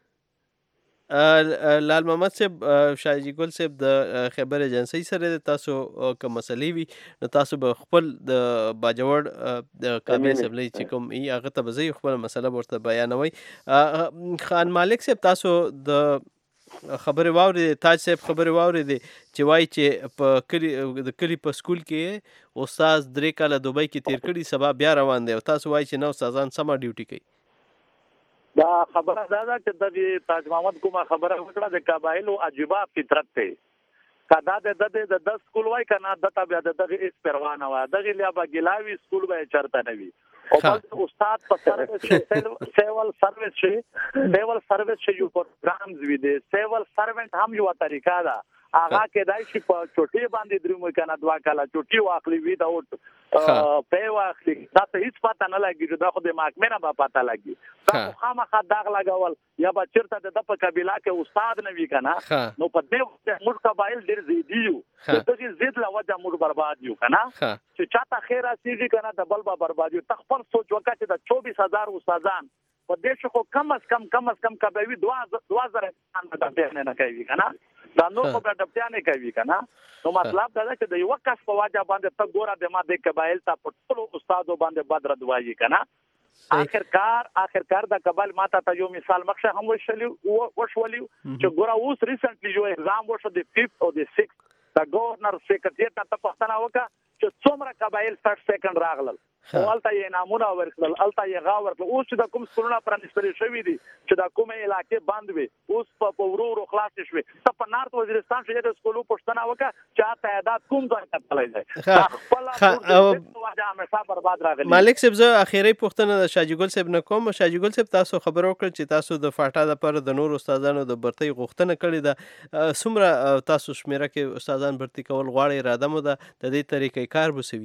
لال محمد صاحب شاجي ګل صاحب د خبر ایجنسی سره تاسو کوم مسلې وي نو تاسو به خپل د باجوړ د کابل سبلې چې کوم ای هغه ته به خپل مسله ورته بیانوي خان مالک صاحب تاسو د خبرې واوري تاج صاحب خبرې واوري دي چې وایي چې په کلی د کلی په سکول کې استاد درې کاله دوبۍ کې تیر کړي سبا بیا روان دی او تاسو وایي چې نو استادان سم ډیوټي کوي دا خبره دا ده چې د تاج محمد کومه خبره وکړه د قبایلو عجيبه فطرت ته کدا د د د سکول وای کنه د تبع د دغه اس پروانه وا دغه لیا با ګلاوي سکول به چرته نه وي او بل استاد په سرویس سیول سرویس شي سیول سرویس شي یو پروګرامز وی دي سیول سروینټ هم یو طریقه ده هغه کې دای شي په چوټي باندې درمو کنه دوا کاله چوټي واخلي وی دا په واخلي دا ته هیڅ پته نه لګي چې دا خو د محکمه نه به پته لګي دا خامخا داغ لګول یا به چیرته د په قبيله کې استاد نه وی کنه نو په دې موږ قبایل ډیر زیدیو دغه زید لا وجه موږ برباد یو کنه چې چاته خیر راسیږي کنه د بل به برباد یو تخفر سوچ وکړه چې د چوبیس هزار استادان په دې شو کم از کم کم از کم کبوي دوا زره نه نه کوي کنه دا نو په ډپټیا نه کوي کنه نو مطلب دا چې د یو کس په واجب باندې ته ګوره د ما د قبایل ته په ټولو استادو باندې بدر دوایي کنه اخر کار اخر کار د قبایل ماته ته یو مثال مخشه هم وشلی وشولی چې ګوره اوس ریسنټلی یو ایگزام وشو د فifth او د sixth د گورنر سیکریټریټ ته پښتنه وکړه چې څومره قبایل thirty second راغلل ولته یې نامونه ورکړل الته یې غا ورکړل اوس چې د کوم سکولونه پرانیستل شوی دي چې د کومه علاقې بند وي اوس په ورورو خلاص شوي ته په نارت وزیرستان کې د سکولو پښتنه وکړه چې تعداد کوم ځای ته تللی دی مالک صاحب زه اخیری پوښتنه د شاجي ګل صاحب نه کوم شاجي ګل صاحب تاسو خبر وکړه چې تاسو د فاټا لپاره د نور استادانو د برتۍ غوښتنه کړې ده څومره تاسو شمیره کې استادان برتۍ کول غواړي اراده مو ده د دې طریقې کار بسوي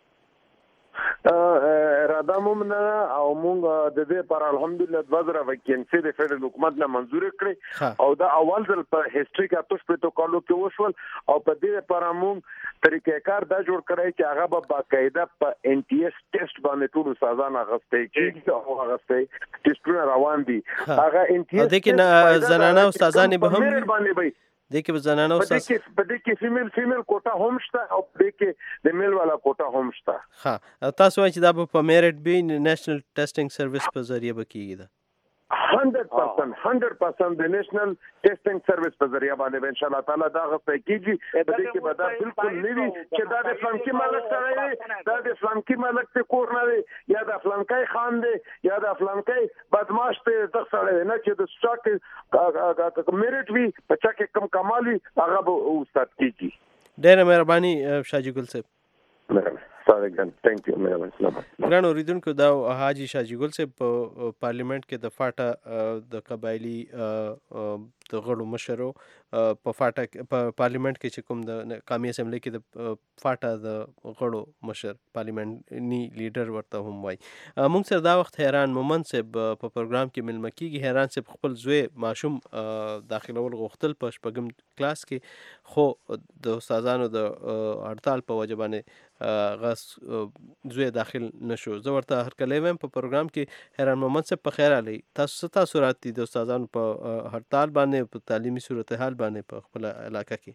اراده موږ نه او موږ د دې پر الحمدلله د وزاره وکینسي د فدرال حکومت نه منزور کړی او دا اول ځل په هیستوري کې تاسو پروتوکول کې وشول او په دې پر موږ طریقې کار دا جوړ کړی چې هغه به باقاعده په ان ټي اس ټیسټ باندې ټول استادان غوښتي چې او غوښتي ټیسټونه روان دي هغه ان ټي اس د کې زنانه استادان به هم باندې د کې زنانه استاد په دې کې فیمیل فیمیل کوټا هم شته او په دې کې د میل والا کوټا هم شته ها تاسو وایي چې دا په میرټ بي نېشنل ټیسټینګ سرویس په ذریعہ به کیږي دا one hundred percent one hundred percent د نېشنل ټیسټینګ سرویس په ذریعہ باندې ان شاء الله تعالی دا غوښتل کیږي په دې کې به دا بالکل نوي چې دا د فلانکی مالک سره دا د فلانکی مالک ته کور نه دی یا د فلانکای خان دی یا د فلانکای بدمعاش ته د سره نه چې د سټاک میرټ وی په چا کې کم کمالي هغه به استاد کیږي ډېر مهرباني شاجي ګل صاحب Thank you, ګران اوریدونکو دا حاجی شاجي ګل صاحب په پارلیمنت کې د فاټا د قبایلی د غړو مشر په فاټا په پارلیمنت کې چې کوم د قومي اسمبلی کې د فاټا د غړو مشر پارلیمنتني لیډر ورته هم وایي. موږ سره دا وخت حیران مومن صاحب په پروګرام کې ملمه کیږي. حیران صاحب خپل زوی ماشوم داخلول غوښتل په شپږم کلاس کې، خو د استادانو د هړتال په وجه باندې غس زوی داخل نشو. زه ورته هرکلی وایم په پروګرام کې حیران محمد صاحب په خیر علي، تاسو څه تاثرات دي د استادانو په هړتال باندې په تعلیمي صورتحال باندې په خپل علاقه کې؟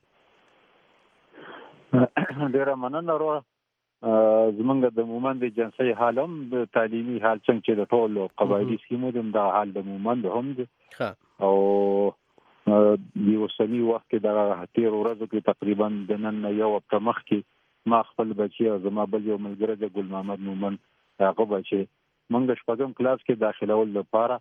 ډیره مننه وروره. زمونږ د مومند د جنسي حال هم د تعلیمي حال څنګه چې د ټولو قبایلي سیمو د حال د مومند هم دی او د اوسني وخت کې د تیر ورځو کې تقریبا د نن یو هفته مخکې ما خپل بچی او زما بل یو ملګری د ګل محمد مومن هغه بچی موږ شپږم کلاس کې داخلول لپاره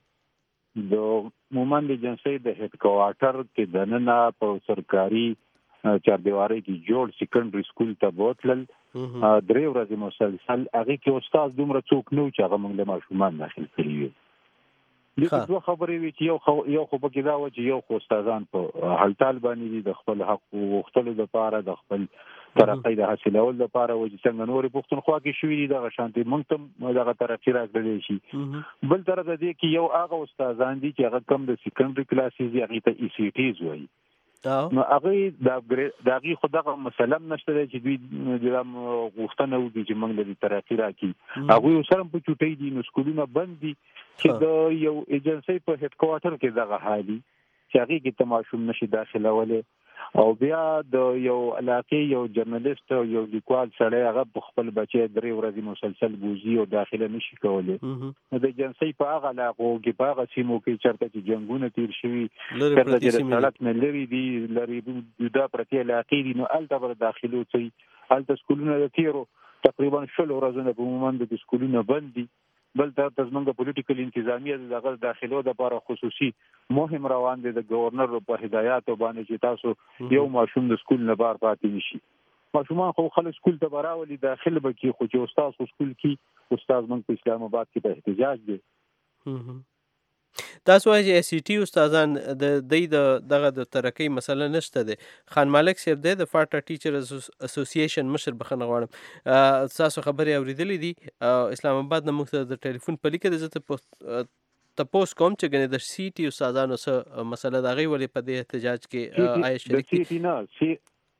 د مومند د جنسي د هډ کوارټر کې د نن په سرکاري چاردیواري کې جوړ سیکنډري سکول ته بوتلل. درې ورځې مسلسل هغه کې استاد دومره څوک نه و چې هغه موږ له ماشومان داخل کړي وي. دغه دوه خبرې وي چې یو خو یو خو پکې دا و چې یو خو استادان په هړتال باندې دي د خپل حق غوښتلو لپاره، د خپل ترقۍ د حاصلولو لپاره و چې څنګه نورې پښتونخوا کې شوي دي دغه شانتې موږ ته دغه ترقي راکړلی شي. بل طرف د دې کې یو هغه استادان دي چې هغه کم د سیکنډري کلاسز دي، هغې ته ای سی ټیز وایي. نو هغې د هغې خو دغه مسله هم نشته دی چې دوی د غوښتنه وکړي چې موږ له ترقي راکړي. هغوی سره په چوټۍ دي، نو سکولونه بند دي چې د یو ایجنسۍ په هډ کوارټر کې دغه حال دي چې هغې کې ته ماشوم نشي داخلولی. او بیا د یو علاقې یو جرنالست او یو لیکوال سړی هغه په خپل بچی درې ورځې مسلسل بوزي او داخله نشي کولی. نو د ایجنسۍ په هغه علاقو کې په هغه سیمو کې چېرته چې جنګونه تیر شوي، چېرته چې د سړک نه لرې دي، لرې جدا پرتې علاقې دي، نو هلته به د داخلو څه هلته سکولونه د تیرو تقریبا شل ورځونه په مومند کې سکولونه بند دي. بل طرف ته زموږ پولیټیکل انتظامیه د هغه داخلو دپاره خصوصي مهم روان دی د ګورنر په هدایاتو باندې چې تاسو یو ماشوم د سکول نه بار پاتې نشي. ماشومان خو خلک سکول ته به راولي، داخل به کړي، خو چې استاد خو سکول کې استاد موږ په اسلام آباد کې په احتجاج دی. تاسو وایئ چې ایس سی ټي استادان د دوی د دغه د ترقۍ مسله نشته دی. خان مالک صاحب دی د فاټا ټیچر اسوسییشن مشر، بخښنه غواړم، تاسو خبرې اورېدلې دي اسلام آباد نه موږ ته د ټلیفون په لیکه دی. زه تپوس کوم چې ګنې د سی ټي استادانو څه مسله د هغوی ولې په دې احتجاج کې آیا شریک دي؟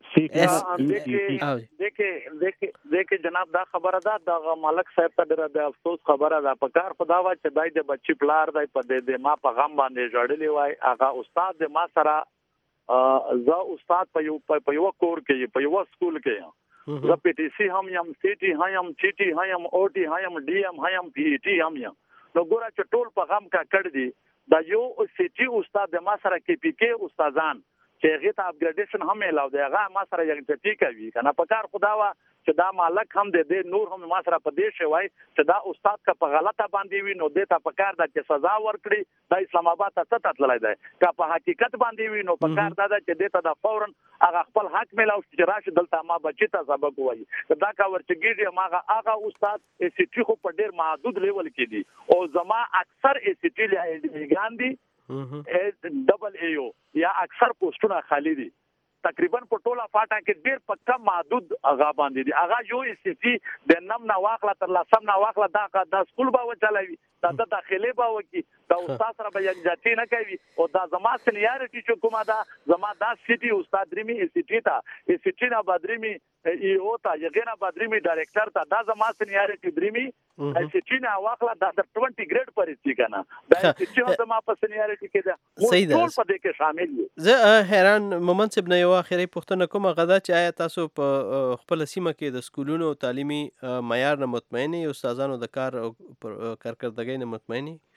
دیکھیں جناب دا خبره ده د ملک صاحب ته ډېره د افسوس خبره ده. په کار خو دا وه چې دای د بچي پلار دی په دې ما په غم باندې ژړلی وای. هغه استاد د ما سره زه استاد په یو په یوه کور کې په یوه سکول کې یم، زه پی ټي سی هم یم، سی ټي هم یم، ټي ټي هم یم، او ټي هم یم، ډي هم هم پی ای ټي هم یم. نو ګوره چې ټول په غم ککړ دي. دا یو سی ټي استاد د ما سره کې پی کې استادان چې هغې ته اپګریډیشن هم میلاو دی، هغه ما سره یکجهتي کوي که نه. په کار خو دا وه چې دا مالک هم دی دی نور هم ما سره په دې شی وای چې دا استاد که په غلطه باندې وي نو دې ته په کار ده چې سزا ورکړي. دا اسلام آباد ته څه تللی دی؟ که په حقیقت باندې وي نو په کار دا ده چې دې ته د فورا هغه خپل حق میلاو شي چې راشي دلته ما بچي ته سبق ووایي. دا کار چې کېږي هماغه هغه استاد ای سی ټي خو په ډېر محدود لیول کې دي او زما اکثر ای سی ټي لیګان دي ډبل ای او یا اکثر پوسټونه خالی دي. تقریبا په ټوله فاټا کې ډېر په کم محدود هغه باندې دي. هغه یو ای سی ټي د نم نه واخله تر لسم نه واخله دا دا سکول به وچلوي، دا د داخلي به وکړي، دا استاد سره به یکجهتي نه کوي. او دا زما سینیارټي چې کومه ده زما دا سی ټي استاد درېمي ای سی ټي ته ای سی ټي نه به درېمي ای او ته هغې نه به درېمي ډایرکټر ته دا زما سینیارټي درېمي ای سی ټي نه واخله دا د ټونټي ګریډ پرې ځي که نه. دا ای سی ټي هم زما په سینیارټي کې ده، موږ ټول په دې کې شامل یو. زه حیران مومن صاحب نه یوه اخري پوښتنه کوم، هغه دا چې آیا تاسو په خپله سیمه کې د سکولونو تعلیمي معیار نه مطمئن یې، استادانو د کار او کارکردګۍ نه مطمئن یې؟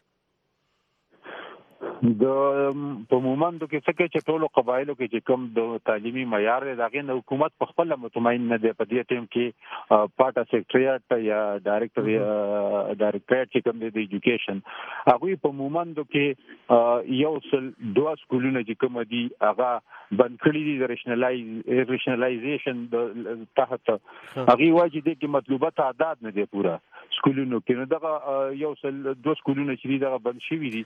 د په مومندو کې څه کې چې ټولو قبایلو کې چې کوم د تعلیمي معیار دی د هغې نه حکومت په خپله مطمئن نه دی. په دې ټایم کې پاټا سیکریټریټ یا ډایرکټر ډایرکټریټ چې کوم دی د ایجوکیشن هغوی په مومندو کې یو سل دوه سکولونه چې کوم دي هغه بند کړي دي د ریشنلایزیشن تحت. هغوی وایي چې دې کې مطلوبه تعداد نه دی پوره سکولونو کې. نو دغه یو سل دوه سکولونه چې دي دغه بند شوي دي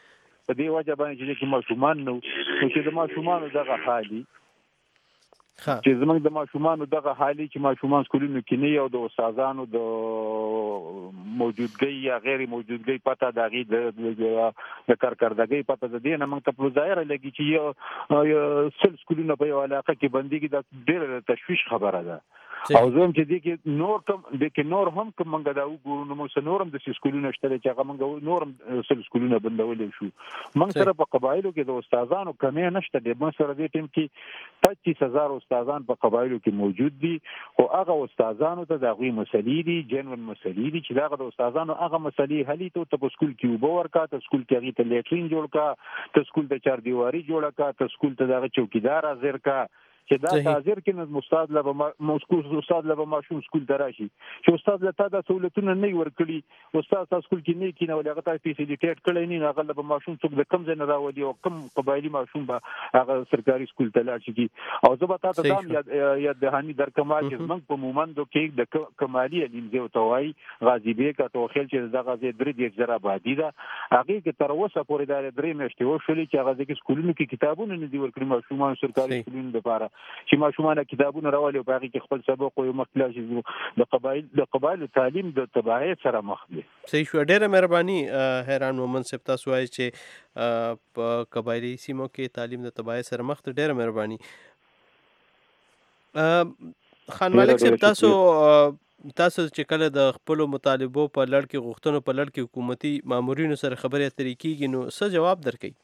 په دې وجه باندې چې ماشومان نو چې د ماشومان دغه حالي چې زمونږ د ماشومان دغه حالي چې ماشومان سکولونو کې نه یو د استادانو د موجودګۍ یا غیر موجودګۍ پته د غي د د کارکردګۍ پته د دې نه موږ ته په ظاهر لګي چې یو سل سکولونه په یو علاقه کې بندګي د ډېر تشویش خبره ده او زم چې دې کې نور کم د کې نور هم کوم منګه دا وګورو نو موږ نورم د سکولونو شته چې هغه منګه نورم سل سکولونه بندول شو موږ سره په قبایلو کې د استادانو کمې نشته د موږ سره د ټیم کې پچیس هزار استادان په قبایلو کې موجود دي او هغه استادانو ته د غوي مسلې دي جنون مسلې دي چې دا د استادانو هغه مسلې حلی ته په سکول کې وبور کا ته سکول کې هغه ته لیټرین جوړ کا ته سکول ته چار دیواری جوړ کا ته سکول ته دغه چوکیدار حاضر کا چې دا حاضر کې نو استاد له موسکو استاد له ماشوم سکول دراشي چې استاد له تا د سہولتونو نه ورکړي استاد تاسو سکول کې نه کینه ولې هغه ته فیسیلیټیټ کړی نه هغه له ماشوم څوک د کم ځای نه راوړي او کم قبایلی ماشوم به هغه سرکاري سکول ته لاړ شي او زه به تاسو ته دا یا دهانی در کمال چې موږ په مومندو کې د کمالي علمزه او توای غازی بیک او خل چې دغه زی درې د زرا بادي دا هغه کې تر اوسه پورې د درې میاشتې وشولې چې هغه د سکولونو کې کتابونه نه دی ورکړي ماشومان سرکاري سکولونو لپاره چې ماشومان کتابونه راولي او باقي کې خپل سبق او مخکلاشي د قبایل د قبایل تعلیم د تباہی سره مخ دي. صحیح شو. ډېره مهرباني حیران مومن صاحب تاسو وایي چې په قبایلی سیمو کې تعلیم د تباہی سره مخ دي. ډېره مهرباني. خان مالک صاحب تاسو تاسو چې کله د خپل مطالبو په لړ کې غوښتنو په لړ کې حکومتي مامورینو سره خبرې اترې کیږي نو څه جواب درکړي؟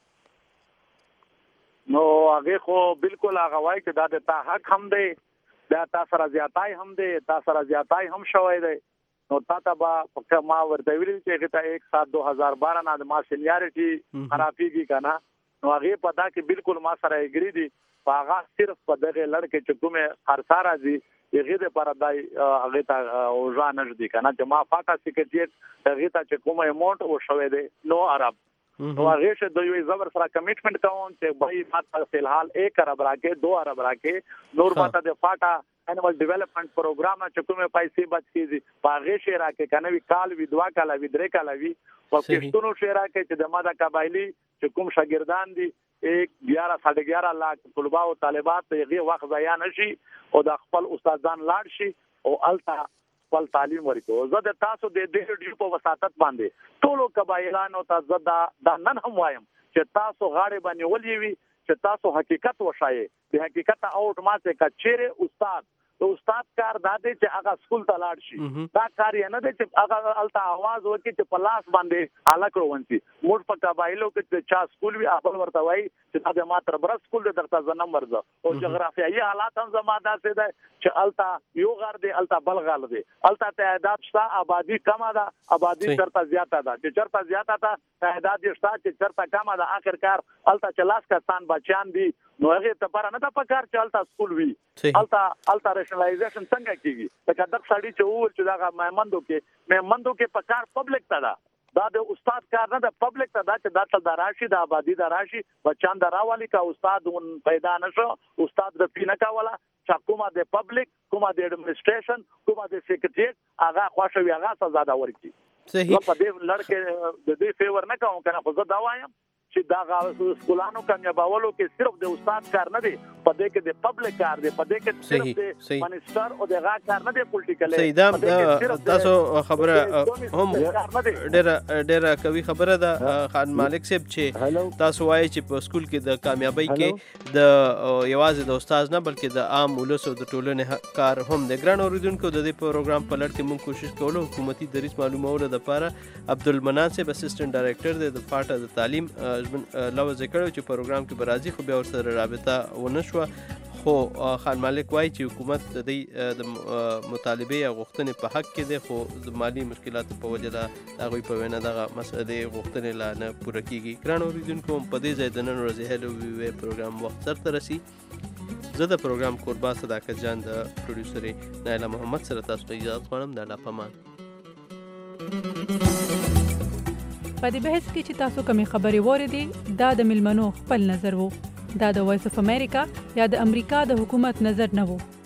نو هغه خو بالکل هغه وایي چې دا د تا حق هم دی دا تا سره زیاتای هم دی تا سره زیاتای هم شوی دی نو تا ته به ما ورته ویلي چې ته ایک سات دو هزار بارہ نه د ما سینیارټي خرابېږي که نه نو هغې په دا کې بالکل ما سره اګري دي په هغه صرف په دغې لړ کې چې کومې خرڅا راځي هغې دپاره دا هغې ته اوژا نږدي که نه چې ما فاټا سیکرټریټ هغې ته چې کوم اماونټ وشوی دی نو عرب نو هغه شه د یو زبر سره کمیټمنټ کوم چې بھائی ماته فلحال ایک ارب راکې دو ارب راکې نور ماته د فاټا انیمل ډیولپمنٹ پروګرام چې کومه پیسې بچ کیږي پاغه شه راکې کنه وی کال وی دوا کال وی درې کال وی په کښتونو شه راکې چې د ماده قبایلی چې کوم شاګردان دي एक ग्यारह साढ़े ग्यारह लाख طلباء او طالبات یغه وخت ضایع نشي او د خپل استادان لاړ شي او التا خپل تعلیم ورکو زه د تاسو د دې ډیو په وساتت باندې ټولو قبایلانو ته زدا د نن هم وایم چې تاسو غاړه باندې ولې وي چې تاسو حقیقت وشایي د حقیقت اوټ ماسه کچېره استاد د استاد کار دا دی چې هغه سکول ته لاړ شي دا کار یې نه دی چې هغه الته आवाज وکړي چې په لاس باندې الکړو ونسي موږ په قبایلو کې چې چا سکول وي خپل ورته وایي چې دا ماتر بر سکول د درته زنم ورځه او جغرافیایي حالات هم زما داسې ده چې الته یو غر دی الته بل غل دی الته تعداد شته آبادی کم ده آبادی چرته زیاته ده چې چرته زیاته ده تعداد شته چې چرته کم ده اخر کار الته چې لاس کسان بچیان دي نو هغه ته پر نه د پکار چې الته سکول وي الته الته راشنلایزیشن څنګه کیږي لکه دغه سړی چې وول چې دا مېمندو کې مېمندو کې پکار پبلک ته ده دا د استاد کار نه د پبلک ته دا چې دا تل د راشي د آبادی د راشي بچان د راوالي کا استاد پیدا نشو استاد د پینه کاوله چې کومه د پبلک کومه د اډمنسټریشن کومه د سیکریټریټ هغه خوشوي هغه سزا دا ورکړي صحیح په دې لړ کې د دې فیور نه کوم کنه خو زه دا وایم چې دا غو سکولانو کامیابولو کې صرف د استاد کار نه دی په دې کې د پبلک کار دی په دې کې صرف د منسٹر او د غا کار نه دی پولیټیکل صحیح دا تاسو خبره هم ډېر ډېر کوي خبره ده خان مالک صاحب چې تاسو وایي چې په سکول کې د کامیابی کې د یوازې د استاد نه بلکې د عام ولس او د ټولنې کار هم د ګران اوریدونکو د دې پروګرام په لړ کې موږ کوشش کوو حکومتي دریس معلومولو لپاره عبدالمنان صاحب اسسټنټ ډایریکټر دی د فاټا د تعلیم لوځ کړو چې پروګرام کې برازي خو بیا ورسره رابطه ونه شو خو خان مالک وایي چې حکومت د دې د مطالبه یا غوښتنې په حق کې دی خو د مالی مشکلاتو په وجه د هغوی په وینا دغه مسلې غوښتنې لا نه پوره کیږي. ګران اوریدونکو په دې ځای د نن ورځې هلو وی وی پروګرام وخت سرته رسي. زه د پروګرام کوربا صداقت جان د پروډوسر نایله محمد سره تاسو ته اجازه غواړم د الله پامان. په دې بحث کې چې تاسو کومې خبرې واورېدې دا د ملمنو خپل نظر وو دا د وایس اف امریکا یا د امریکا د حکومت نظر نه وو.